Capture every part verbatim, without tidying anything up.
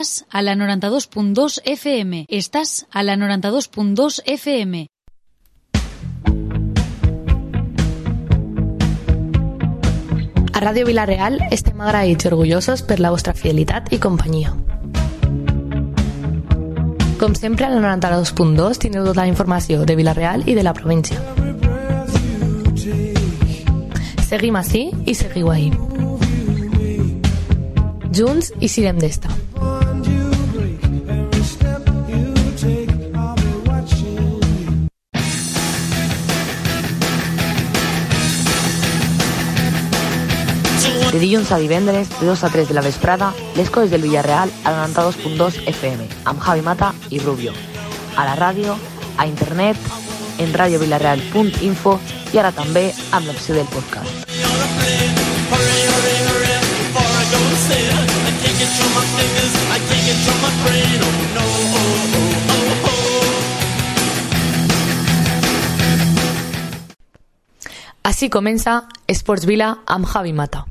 Estás a la noranta-dos punt dos F M. Estás a la noranta-dos punt dos F M. A Ràdio Vila-real estem agraïts i orgullosos per la vostra fidelitat i companyia. Com sempre, a la noranta-dos punt dos tindreu tota la informació de Vila-real i de la província. Seguim ací i seguiu ahí. Junts i sirem d'esta. De dilluns a divendres, de dos a tres de la vesprada, les coses del Villarreal a noranta-dos punt dos F M, amb Javi Mata i Rubio. A la ràdio, a internet, en radiovilarreal punt info i ara també amb l'opció del podcast. Així comença Esports Vila amb Javi Mata.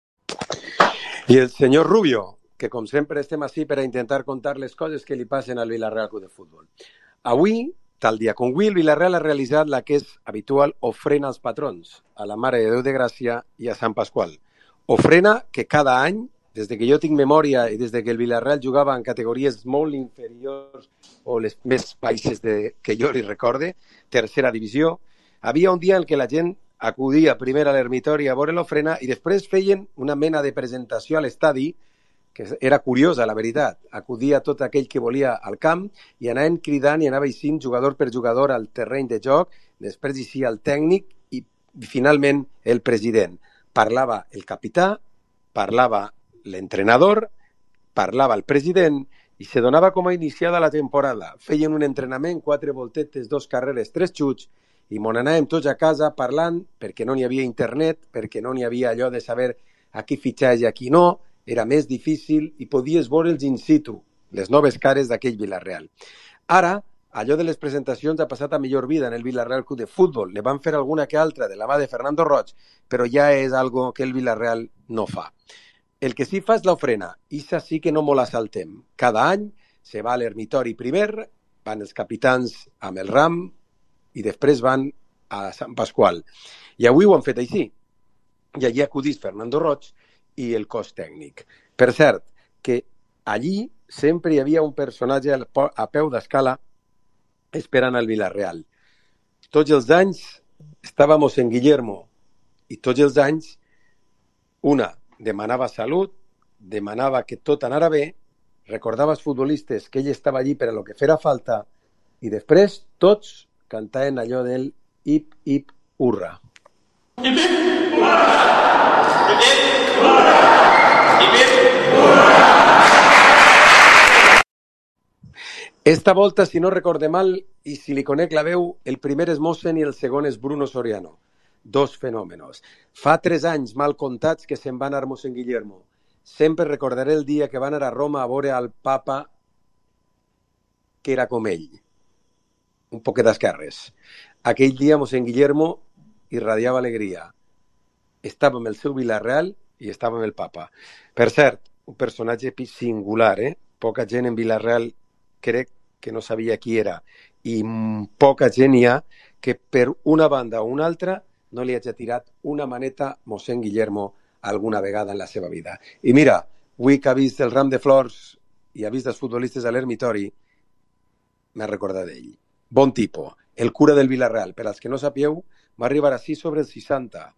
Y el señor Rubio, que com sempre estem així per a intentar contar les coses que li passen al Villarreal Club de Futbol. Avui, tal dia com avui, el Villarreal ha realitzat la que és habitual ofrena als patrons, a la Mare de Déu de Gràcia i a Sant Pasqual. Ofrena que cada any, des de que jo tinc memòria i des de que el Villarreal jugava en categories molt inferiors o les més baixes de, que jo li recorde, tercera divisió, havia un dia en què la gent acudia primer a l'ermitori a veure l'ofrena i després feien una mena de presentació a l'estadi, que era curiosa, la veritat. Acudia tot aquell que volia al camp i anaven cridant i anava eixint jugador per jugador al terreny de joc, després eixia el tècnic i finalment el president. Parlava el capità, parlava l'entrenador, parlava el president i se donava com a iniciada la temporada. Feien un entrenament, quatre voltetes, dos carreres, tres xuts, i mon anàvem tots a casa parlant perquè no n'hi havia internet, perquè no n'hi havia allò de saber a qui fitxar i a qui no, era més difícil i podies veure'ls in situ, les noves cares d'aquell Villarreal. Ara, allò de les presentacions ha passat a millor vida en el Villarreal Club de Futbol. Ne van fer alguna que altra de la mà de Fernando Roig, però ja és algo que el Villarreal no fa. El que sí fa és l'ofrena, i això sí que no molt assaltem. Cada any se va a l'ermitori primer, van els capitans amb el ram, i després van a Sant Pasqual. I avui ho han fet així. I allí acudís Fernando Roig i el cos tècnic. Per cert, que allí sempre hi havia un personatge a peu d'escala esperant al Villarreal. Tots els anys estava mossèn Guillermo i tots els anys una demanava salut, demanava que tot anara bé, recordava als futbolistes que ell estava allí per a lo que fera falta i després tots cantaven allò del hip, hip, hurra. Hip, hip, hurra! Hip, hip, hurra! Hip, hip, hurra! Esta volta, si no recorde mal, i si li conec la veu, el primer és Mossen i el segon és Bruno Soriano. Dos fenòmenos. Fa tres anys mal comptats que se'n va anar mossèn Guillermo. Sempre recordaré el dia que va anar a Roma a veure al papa que era com ell. Un poquet d'esquerres. Aquell dia mossèn Guillermo irradiava alegria. Estava amb el seu Villarreal i estava amb el papa. Per cert, un personatge singular, eh? Poca gent en Villarreal crec que no sabia qui era. I poca gent hi ha que per una banda o una altra no li hagi tirat una maneta mossèn Guillermo alguna vegada en la seva vida. I mira, avui que ha vist el ram de flors i ha vist els futbolistes a l'ermitori, m'ha recordat d'ell. Bon tipus, el cura del Villarreal. Per als que no sapieu, va arribar així sobre els seixanta.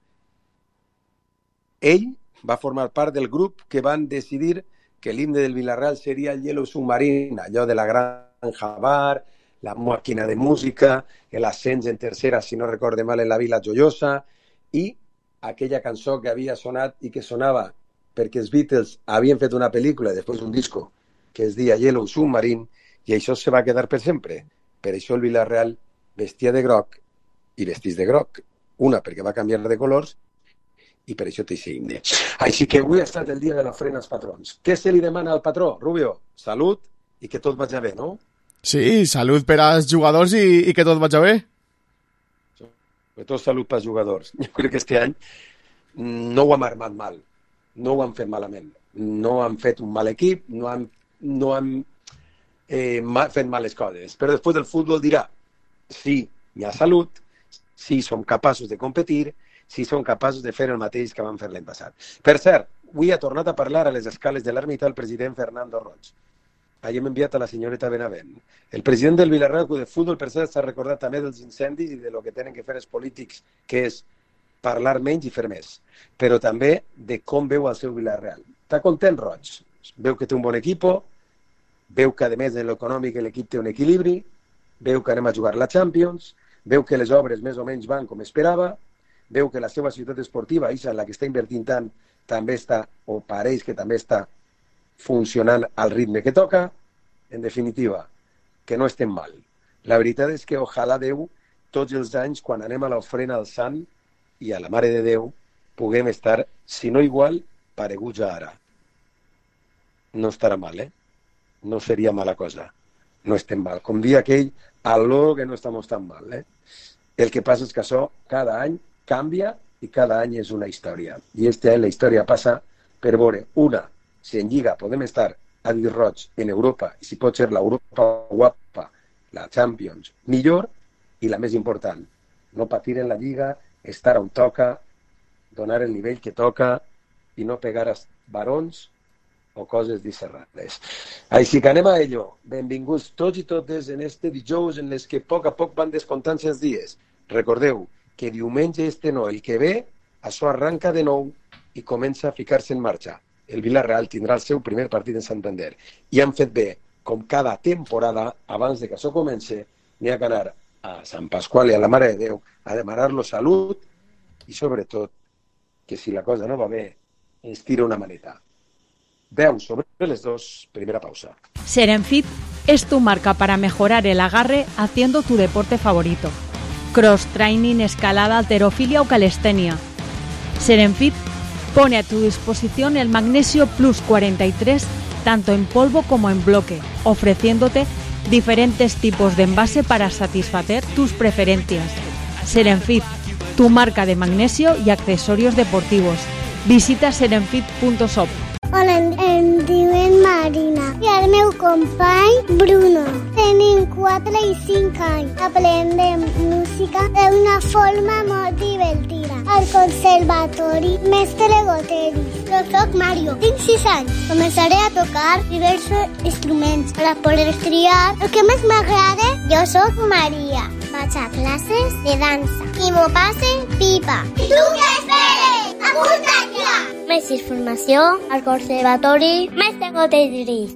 Ell va formar part del grup que van decidir que l'himne del Villarreal seria el Yellow Submarine, allò de la Granja Bar, la màquina de música, l'ascens en tercera, si no recorde mal, en la Vila Joiosa, i aquella cançó que havia sonat i que sonava perquè els Beatles havien fet una pel·lícula, després un disco, que es deia Yellow Submarine, i això se va quedar per sempre. Per això el Villarreal vestia de groc i vestís de groc. Una, perquè va canviar de colors i per això té aquest himne. Així que avui ha estat el dia de l'ofrena als patrons. Què se li demana al patró, Rubio? Salut i que tot vagi bé, no? Sí, salut per als jugadors i, i que tot vagi bé. Sobretot salut pels jugadors. Jo crec que este any no ho hem armat mal. No ho han fet malament. No han fet un mal equip, no han no han eh, fet males coses. Però després del futbol dirà si hi ha salut, si som capaços de competir, si som capaços de fer el mateix que vam fer l'any passat. Per cert, avui ha tornat a parlar a les escales de l'ermita el president Fernando Roig. Ahir hem enviat a la senyoreta Benavent. El president del Villarreal Club de Futbol, per cert, s'ha recordat també dels incendis i de lo que tenen que fer els polítics, que és parlar menys i fer més. Però també de com veu el seu Villarreal. Està content, Roig. Veu que té un bon equip, veu que, a més, en l'econòmic l'equip té un equilibri, veu que anem a jugar la Champions, veu que les obres més o menys van com esperava, veu que la seva ciutat esportiva, en la que està invertint tant, també està, o pareix que també està funcionant al ritme que toca. En definitiva, que no estem mal. La veritat és que ojalà Déu, tots els anys, quan anem a l'ofrena al Sant i a la Mare de Déu, puguem estar, si no igual, pareguts a ara. No estarà mal, eh? No seria mala cosa. No estem mal. Com dia aquell, algo que no estamos tan mal, eh? El que passa és que això cada any canvia i cada any és una història. I este any la història passa per veure, una, si en Lliga podem estar a dir roig en Europa, i si pot ser l'Europa guapa, la Champions, millor, i la més important, no patir en la Lliga, estar on toca, donar el nivell que toca i no pegar als barons o coses disserrades. Així que anem a ello. Benvinguts tots i totes en este dijous en les que a poc a poc van descomptant-se els dies. Recordeu que diumenge este no, el que ve, això arranca de nou i comença a ficar-se en marxa. El Villarreal tindrà el seu primer partit en Santander. I han fet bé, com cada temporada, abans de que això comence, n'hi ha que anar a Sant Pasqual i a la Mare de Déu a demanar-los salut i, sobretot, que si la cosa no va bé, ens tira una maneta. deu sobre les dos, primera pausa. Serenfit es tu marca para mejorar el agarre haciendo tu deporte favorito. Cross training, escalada, halterofilia o calistenia. Serenfit pone a tu disposición el Magnesio Plus cuarenta y tres tanto en polvo como en bloque, ofreciéndote diferentes tipos de envase para satisfacer tus preferencias. Serenfit, tu marca de magnesio y accesorios deportivos. Visita serenfit punto shop. Hola, em diuen Marina i el meu company Bruno. Tenim quatre i cinc anys. Aprendem música d'una forma molt divertida. Al conservatori Mestre Goteri. Jo soc Mario, tinc sis anys. Començaré a tocar diversos instruments per a poder triar el que més m'agrada. Jo soc Maria. Vaig a classes de dansa i m'ho passe pipa. I tu què esperes? Apunta't ja! Més informació al Conservatori Mestre Goteri.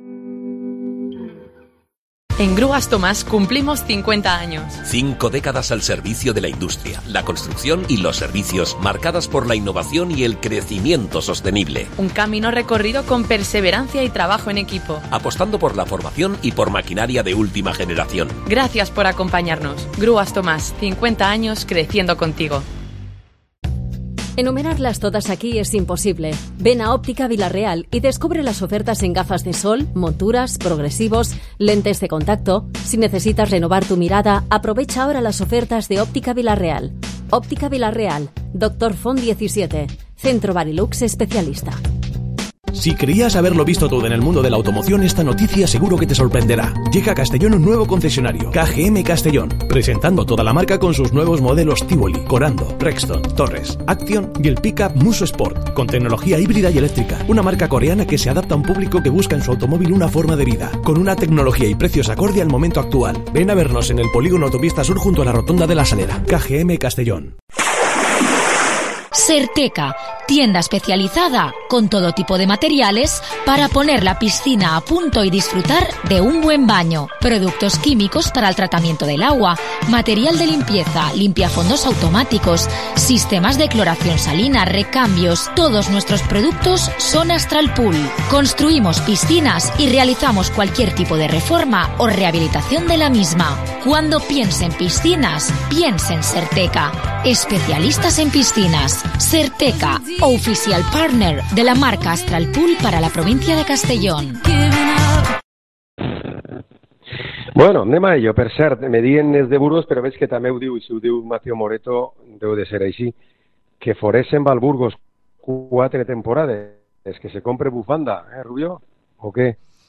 En Grúas Tomás cumplimos cincuenta años. Cinco décadas al servicio de la industria, la construcción y los servicios, marcadas por la innovación y el crecimiento sostenible. Un camino recorrido con perseverancia y trabajo en equipo. Apostando por la formación y por maquinaria de última generación. Gracias por acompañarnos. Grúas Tomás, cincuenta años creciendo contigo. Enumerarlas todas aquí es imposible. Ven a Óptica Villarreal y descubre las ofertas en gafas de sol, monturas, progresivos, lentes de contacto. Si necesitas renovar tu mirada, aprovecha ahora las ofertas de Óptica Villarreal. Óptica Villarreal, Doctor Font diecisiete, Centro Barilux especialista. Si creías haberlo visto todo en el mundo de la automoción, esta noticia seguro que te sorprenderá. Llega a Castellón un nuevo concesionario, K G M Castellón, presentando toda la marca con sus nuevos modelos Tivoli, Corando, Rexton, Torres, Action y el pickup Muso Sport, con tecnología híbrida y eléctrica. Una marca coreana que se adapta a un público que busca en su automóvil una forma de vida, con una tecnología y precios acorde al momento actual. Ven a vernos en el Polígono Autopista Sur junto a la Rotonda de la Salera. K G M Castellón. Serteca, tienda especializada con todo tipo de materiales para poner la piscina a punto y disfrutar de un buen baño. Productos químicos para el tratamiento del agua, material de limpieza, limpiafondos automáticos, sistemas de cloración salina, recambios. Todos nuestros productos son Astral Pool. Construimos piscinas y realizamos cualquier tipo de reforma o rehabilitación de la misma. Cuando piense en piscinas, piense en Serteca. Especialistas en piscinas. Serteca, oficial partner de la marca Astral Pool para la provincia de Castellón. Bueno, anem a ello. Per cert, me diuen els de Burgos, però veig que també ho diu, i si ho diu Mateo Moreto, deu de ser així, que Foresen va al Burgos quatre temporades. És que se compre bufanda, eh, Rubio? ¿O qué?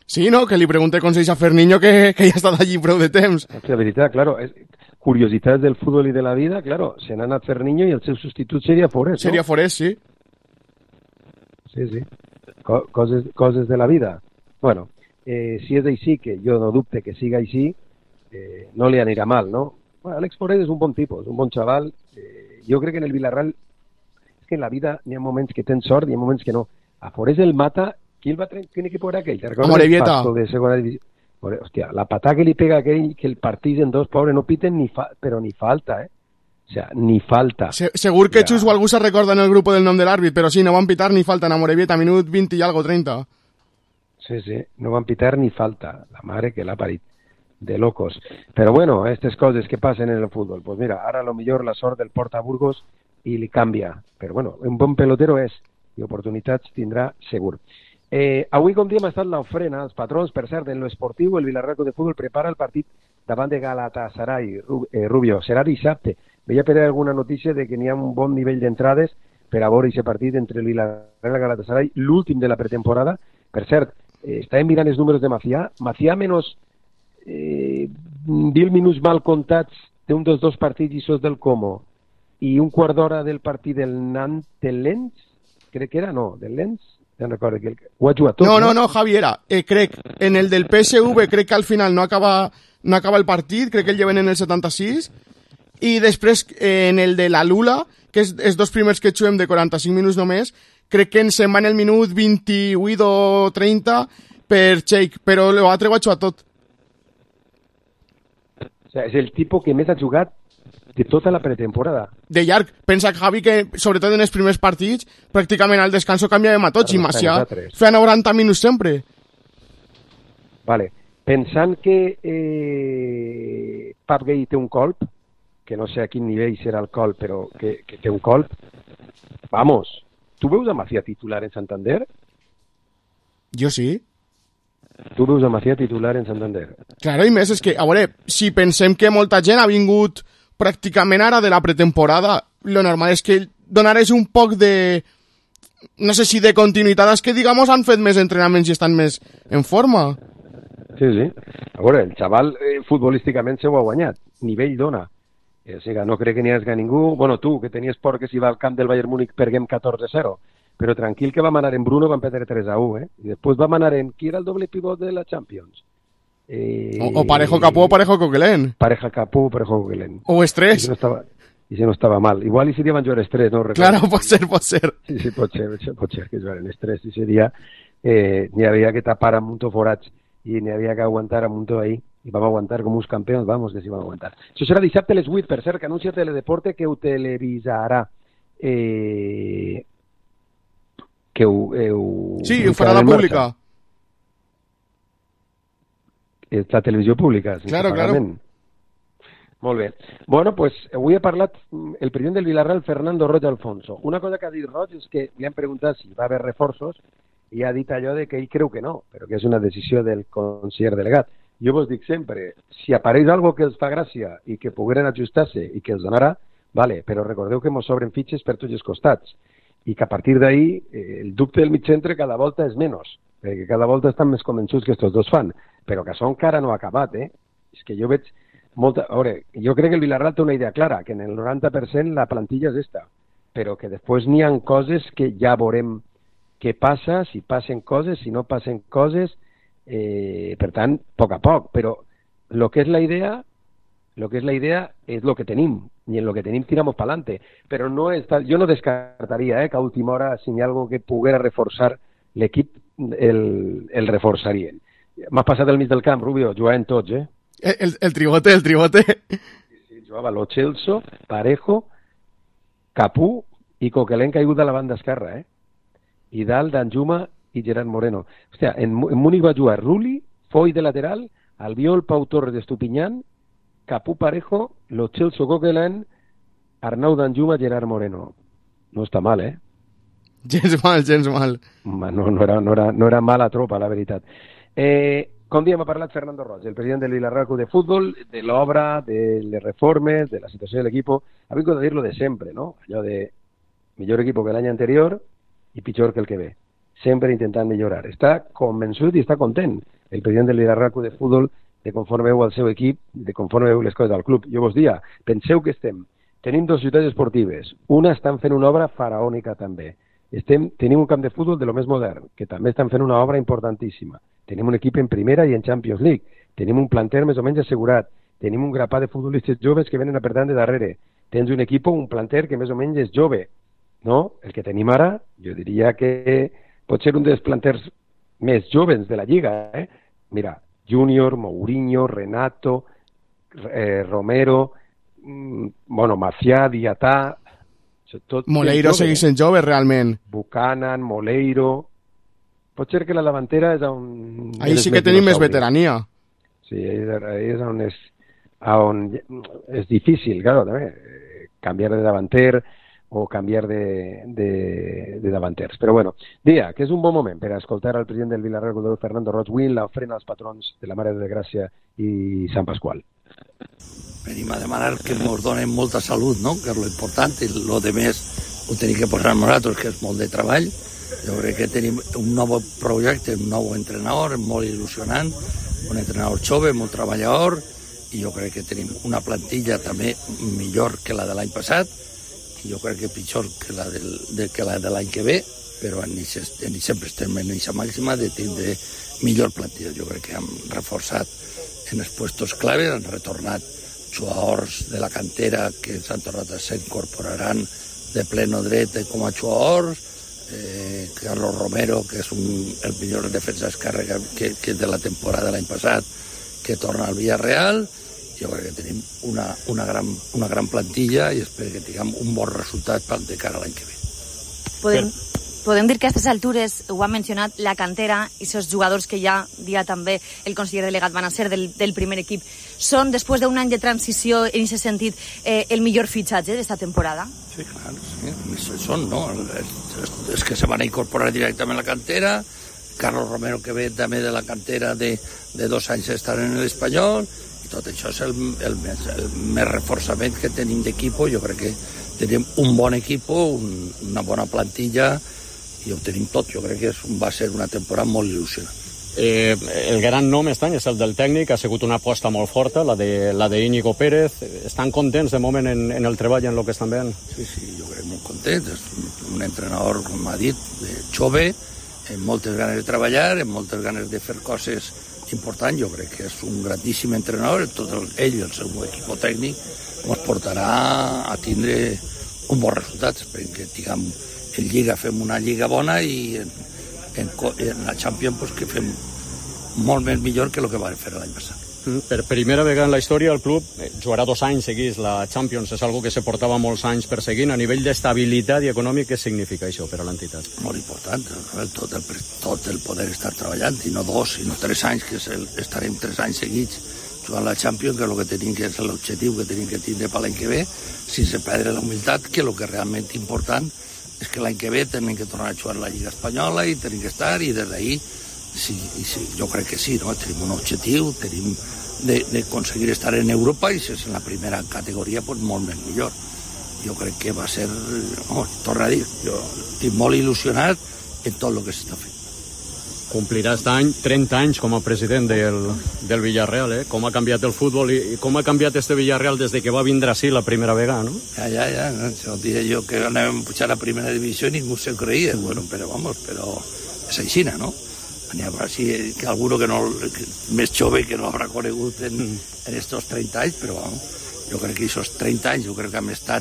Sí, no? Que li pregunté consells a Ferniño que, que ja ha estat allí prou de temps. La veritat, claro, és, curiositats del futbol i de la vida, claro, se n'ha anat Ferniño i el seu substitut seria Forés, no? Seria Forés, sí. Sí, sí. Co coses, coses de la vida. Bueno, eh, si és així, que jo no dubte que siga així, eh, no li anirà mal, no? Bueno, Àlex Forés és un bon tipus, un bon xaval. Eh, jo crec que en el Villarreal, és que en la vida n'hi ha moments que tens sort i hi ha moments que no. A Forés el mata. Qui el va treure? Quin equip era aquell? A Morevieta. De segona divisió. Hòstia, la patada que li pega aquell, que el partís en dos, pobre, no piten ni fa, però ni falta, eh? O sea, ni falta. Se, segur que ja. Xus o algú se recorda en el grup del nom de l'àrbit, però sí, no van pitar ni falta en Morevieta, minut vint i algo, treinta. Sí, sí, no van pitar ni falta. La mare que l'ha parit. De locos. Però bueno, aquestes coses que passen en el futbol. Pues mira, ara a lo millor la sort del porta Burgos i li canvia. Però bueno, un bon pelotero és i oportunitats tindrà segur. Eh, avui, com diem, ha estat l'ofrena als patrons. Per cert, en l'esportiu, el Villarreal de Futbol prepara el partit davant de Galatasaray, eh, Rubio. Serà dissabte. Veia per alguna notícia de que n'hi ha un bon nivell d'entrades per a veure aquest partit entre el Villarreal i Galatasaray, l'últim de la pretemporada. Per cert, eh, estàvem mirant els números de Macià. Macià menys eh, vint minuts mal comptats d'un dels dos partits i sos del Como i un quart d'hora del partit del Nantes, del Lens, crec que era, no, del Lens, ja no recordo que el... ho ha jugat tot. No, no, no, Javi, era, eh, crec, en el del P S V crec que al final no acaba, no acaba el partit, crec que el lleven en el setanta-sis, i després eh, en el de la Lula, que és els dos primers que juguem de quaranta-cinc minuts només, crec que ens en va en el minut vint-i-vuit o trenta per Cheik, però l'altre ho ha jugat tot. O sea, és el tipus que més ha jugat de tota la pretemporada. De llarg. Pensa, Javi, que sobretot en els primers partits, pràcticament al descanso canviàvem a tots i Macià feia noranta minuts sempre. Vale. Pensant que eh, Pap Gay té un colp, que no sé a quin nivell serà el colp, però que, que té un colp, vamos, tu veus a Macià titular en Santander? Jo sí. Tu veus a Macià titular en Santander? Claro, i més, és que, a veure, si pensem que molta gent ha vingut pràcticament ara de la pretemporada, lo normal és que donares un poc de, no sé si de continuïtat, és que, digamos, han fet més entrenaments i estan més en forma. Sí, sí. A veure, el xaval eh, futbolísticament se ho ha guanyat. Nivell dona. O sigui, no crec que n'hi hagi ningú... Bueno, tu, que tenies por que si va al camp del Bayern Múnich perguem catorze a zero. Però tranquil que vam anar en Bruno, vam perdre tres a u, eh? I després vam anar en... Qui era el doble pivot de la Champions? Eh... O, o Parejo Capú o Parejo Coquelin. Pareja Capú o Parejo Coquelin. O Estrés. I si no estava, i si no estava mal. Igual i seria van jugar Estrés, no? Recordo. Claro, pot ser, pot ser. Sí, sí, pot ser, pot ser que jugaren Estrés. I seria... Eh, n'hi havia que tapar amb un to forats i n'hi havia que aguantar amb un to ahí. I vam aguantar com uns campions, vamos, que sí vam aguantar. Això serà dissabte a les vuit, per cert, que anuncia Teledeporte que ho televisarà. Eh... Que ho... Eh, ho... Sí, ho farà la pública. És la televisió pública. Claro, claro. Molt bé. Bueno, pues avui ha parlat el president del Villarreal, Fernando Roig Alfonso. Una cosa que ha dit Roig és que li han preguntat si va haver reforços i ha dit allò de que ell creu que no, però que és una decisió del conseller delegat. Jo vos dic sempre, si apareix algo que els fa gràcia i que pogueren ajustar-se i que els donarà, vale, però recordeu que mos sobren fitxes per tots els costats i que a partir d'ahí eh, el dubte del mig centre cada volta és menys, perquè cada volta estan més convençuts que estos dos fan, però que això encara no ha acabat, eh? És que jo veig molta... A veure, jo crec que el Villarreal té una idea clara, que en el noranta per cent la plantilla és esta, però que després n'hi ha coses que ja veurem què passa, si passen coses, si no passen coses. Eh, per tant, a poc a poc, però el que és la idea el que és la idea és el que tenim i en el que tenim tiramos para adelante, però no està, jo no descartaria eh, que a última hora si hi ha algo que poguera reforçar l'equip el, el reforçarien. M'has passat el mig del camp, Rubio, jugaven tots, eh? El, el, el tribote, el tribote. Sí, sí, jugava Lo Celso, Parejo, Capú i Coquelin caigut a la banda esquerra, eh? I dalt Danjuma i Gerard Moreno. Hòstia, en, en Múnich va jugar Rulli, Foy de lateral, Albiol, Pau Torres d'Estupiñán, Capú Parejo, Lo Celso Coquelin, Arnau Danjuma, Gerard Moreno. No està mal, eh? Gens mal, gens mal. No, no, era, no, era, no era mala tropa, la veritat. Eh, com diem, ha parlat Fernando Roig, el president del Villarreal Club de Futbol, de l'obra, de les reformes, de la situació de l'equip. Ha vingut a dir-lo de sempre, no? Allò de millor equip que l'any anterior i pitjor que el que ve. Sempre intentant millorar. Està convençut i està content. el president del Villarreal Club de Futbol, de conforme veu el seu equip, de conforme veu les coses del club. Jo vos dia, penseu que estem, tenim dues ciutats esportives, una estan fent una obra faraònica també. Estem, tenim un camp de futbol de lo més modern, que també estan fent una obra importantíssima. Tenim un equip en primera i en Champions League. Tenim un planter més o menys assegurat. Tenim un grapat de futbolistes joves que venen apretant de darrere. Tens un equip, un planter que més o menys és jove. No? El que tenim ara, jo diria que pot ser un dels planters més joves de la Lliga. Eh? Mira, Júnior, Mourinho, Renato, eh, Romero, mm, bueno, Macià, Diatà... Tot Moleiro segueix sent jove, realment. Buchanan, Moleiro... Pot ser que la davantera és on... Ahí sí que tenim més veterania. Sí, ahí és on és, on és difícil, claro, també, canviar de davanter o canviar de, de, de davanters. Però bueno, dia, que és un bon moment per escoltar al president del Villarreal, Fernando Roig Will, l'ofrena als patrons de la Mare de Gràcia i Sant Pasqual. Venim a demanar que ens donen molta salut, no? Que és lo important, i lo de més ho tenim que posar nosaltres, que és molt de treball. Jo crec que tenim un nou projecte, un nou entrenador, molt il·lusionant, un entrenador jove, molt treballador, i jo crec que tenim una plantilla també millor que la de l'any passat, i jo crec que pitjor que la, del, de, que la de l'any que ve, però en ix, en ix, sempre estem en aquesta màxima de tindre millor plantilla. Jo crec que hem reforçat en els puestos clave, han retornat jugadors de la cantera que s'han tornat a s'incorporaran de pleno dret com a jugadors, eh, Carlos Romero, que és un, el millor defensa esquerre que, que de la temporada de l'any passat, que torna al Villarreal. Jo crec que tenim una, una, gran, una gran plantilla i espero que tinguem un bon resultat per de cara a l'any que ve. Podem, podem dir que a aquestes altures, ho ha mencionat, la cantera i els jugadors que ja dia també el conseller delegat van a ser del, del primer equip, són, després d'un any de transició, en aquest sentit, eh, el millor fitxatge d'esta temporada? Sí, clar, sí, són, no? És, és que se van a incorporar directament a la cantera, Carlos Romero, que ve també de la cantera de, de dos anys estar en l'Espanyol, i tot això és el, el, més, el més reforçament que tenim d'equip. Jo crec que tenim un bon equip, un, una bona plantilla, i ho tenim tot. Jo crec que és, va ser una temporada molt il·lusionant. Eh, el gran nom aquest any és el del tècnic, ha sigut una aposta molt forta, la de, la de Íñigo Pérez. Estan contents de moment en, en el treball, en el que estan veient? Sí, sí, jo crec molt contents. És un, un entrenador, com ha dit, jove, amb moltes ganes de treballar, amb moltes ganes de fer coses importants. Jo crec que és un grandíssim entrenador, tot el, ell i el seu equip tècnic ens portarà a tindre un bon resultat. Esperem que tinguem en Lliga, fem una Lliga bona, i en, en, en la Champions pues, que fem molt més millor que el que vam fer l'any passat. Per primera vegada en la història el club jugarà dos anys seguits la Champions. És algo que se portava molts anys perseguint. A nivell d'estabilitat i econòmic, què significa això per a l'entitat? Molt important, tot el, tot el poder estar treballant, i no dos, sinó tres anys, que el, estarem tres anys seguits jugant la Champions, que és el que tenim, que és l'objectiu que tenim que tindre per l'any que ve, sense perdre la humilitat, que el que realment important és que l'any que ve tenim que tornar a jugar la Lliga Espanyola i tenim que estar, i des d'ahir sí, sí, jo crec que sí, no? Tenim un objectiu, tenim de, de aconseguir estar en Europa, i si és en la primera categoria, pues molt més millor. Jo crec que va ser, no, torna a dir, jo estic molt il·lusionat en tot el que s'està fent. Complirà aquest any trenta anys com a president del, del Villarreal, eh? Com ha canviat el futbol i, i com ha canviat este Villarreal des de que va vindre així la primera vegada, no? Ja, ja, ja, no, no diré jo que anàvem a pujar a la primera divisió i ningú se creia, bueno, però vamos, però és així, no? N'hi haurà sí, que alguno que no, que, més jove que no haurà conegut en, en estos trenta anys, però vamos, jo crec que aquests trenta anys, jo crec que hem estat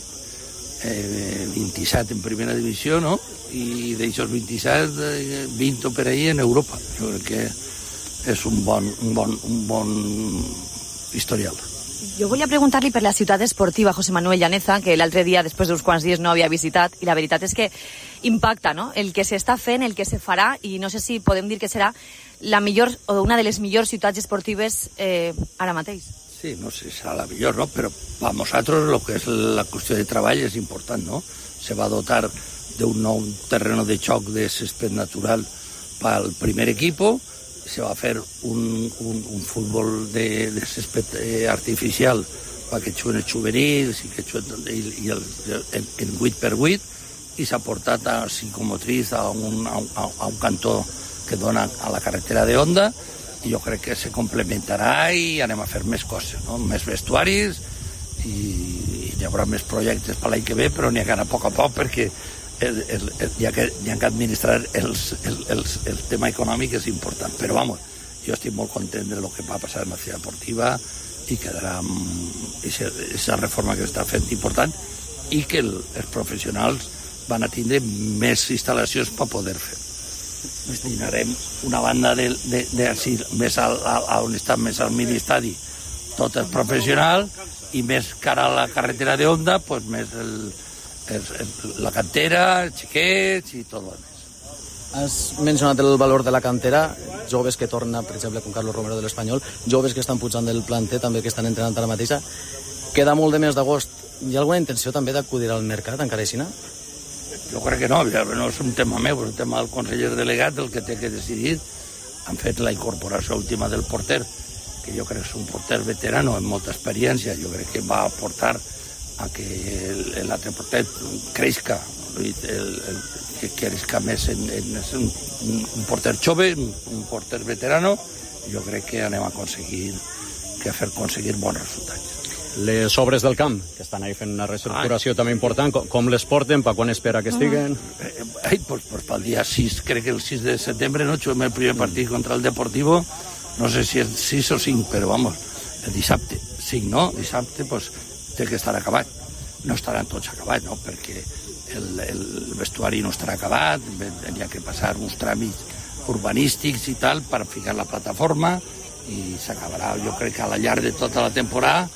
eh, vint-i-set en primera divisió, no? I d'aixòs vint-i-set, eh, vint per ahir en Europa. Jo crec que és un bon, un bon, un bon historial. Jo volia preguntar-li per la ciutat esportiva José Manuel Llaneza, que l'altre dia, després d'uns quants dies, no havia visitat, i la veritat és que impacta, no?, el que s'està fent, el que se farà, i no sé si podem dir que serà la millor o una de les millors ciutats esportives eh, ara mateix. Sí, no sé si serà la millor, no?, però per nosaltres el que és la qüestió de treball és important, no? Se va dotar d'un nou terreno de xoc de césped natural pel primer equipo, se va fer un, un, un futbol de, de césped eh, artificial perquè juguen els juvenils i, que juguen, i, i el, en, en vuit per vuit, i s'ha portat a psicomotriz a un, a, a un cantó que dona a la carretera de Honda, i jo crec que se complementarà i anem a fer més coses, no? Més vestuaris i, i hi haurà més projectes per l'any que ve, però n'hi ha que anar a poc a poc perquè el, el, el, hi, ha que, hi ha que administrar els, el, el, el tema econòmic és important, però vamos, jo estic molt content de lo que va passar en la ciutat deportiva i quedarà aquesta reforma que està fent important i que el, els professionals van a tindre més instal·lacions per poder fer. Destinarem una banda de, de, de així, més al, a, on està més al mini estadi, tot el professional, i més cara a la carretera de Honda, pues més el, el, el, la cantera, els xiquets i tot el més. Has mencionat el valor de la cantera, joves que torna, per exemple, com Carlos Romero de l'Espanyol, joves que estan pujant del planter, també que estan entrenant ara mateixa. Queda molt de mes d'agost. Hi ha alguna intenció també d'acudir al mercat, encara així? Jo crec que no, no és un tema meu, és un tema del conseller delegat, el que té que decidir. Han fet la incorporació última del porter, que jo crec que és un porter veterano amb molta experiència, jo crec que va aportar a que l'altre porter creixca, el, el, que creixca més en, en, en un, un porter jove, un porter veterano, jo crec que anem a aconseguir que fer aconseguir bons resultats. Les obres del camp, que estan ahí fent una reestructuració ah, també important, com, com les porten, per quan espera que estiguen? Ai, pues, pues pel dia sis, crec que el sis de setembre, no? Juguem el primer partit contra el Deportivo, no sé si és sis o cinc, però vamos, el dissabte, cinc, no? Dissabte, pues, té que estar acabat. No estaran tots acabats, no? Perquè el, el vestuari no estarà acabat, hi ha que passar uns tràmits urbanístics i tal per ficar la plataforma i s'acabarà, jo crec que a la llarg de tota la temporada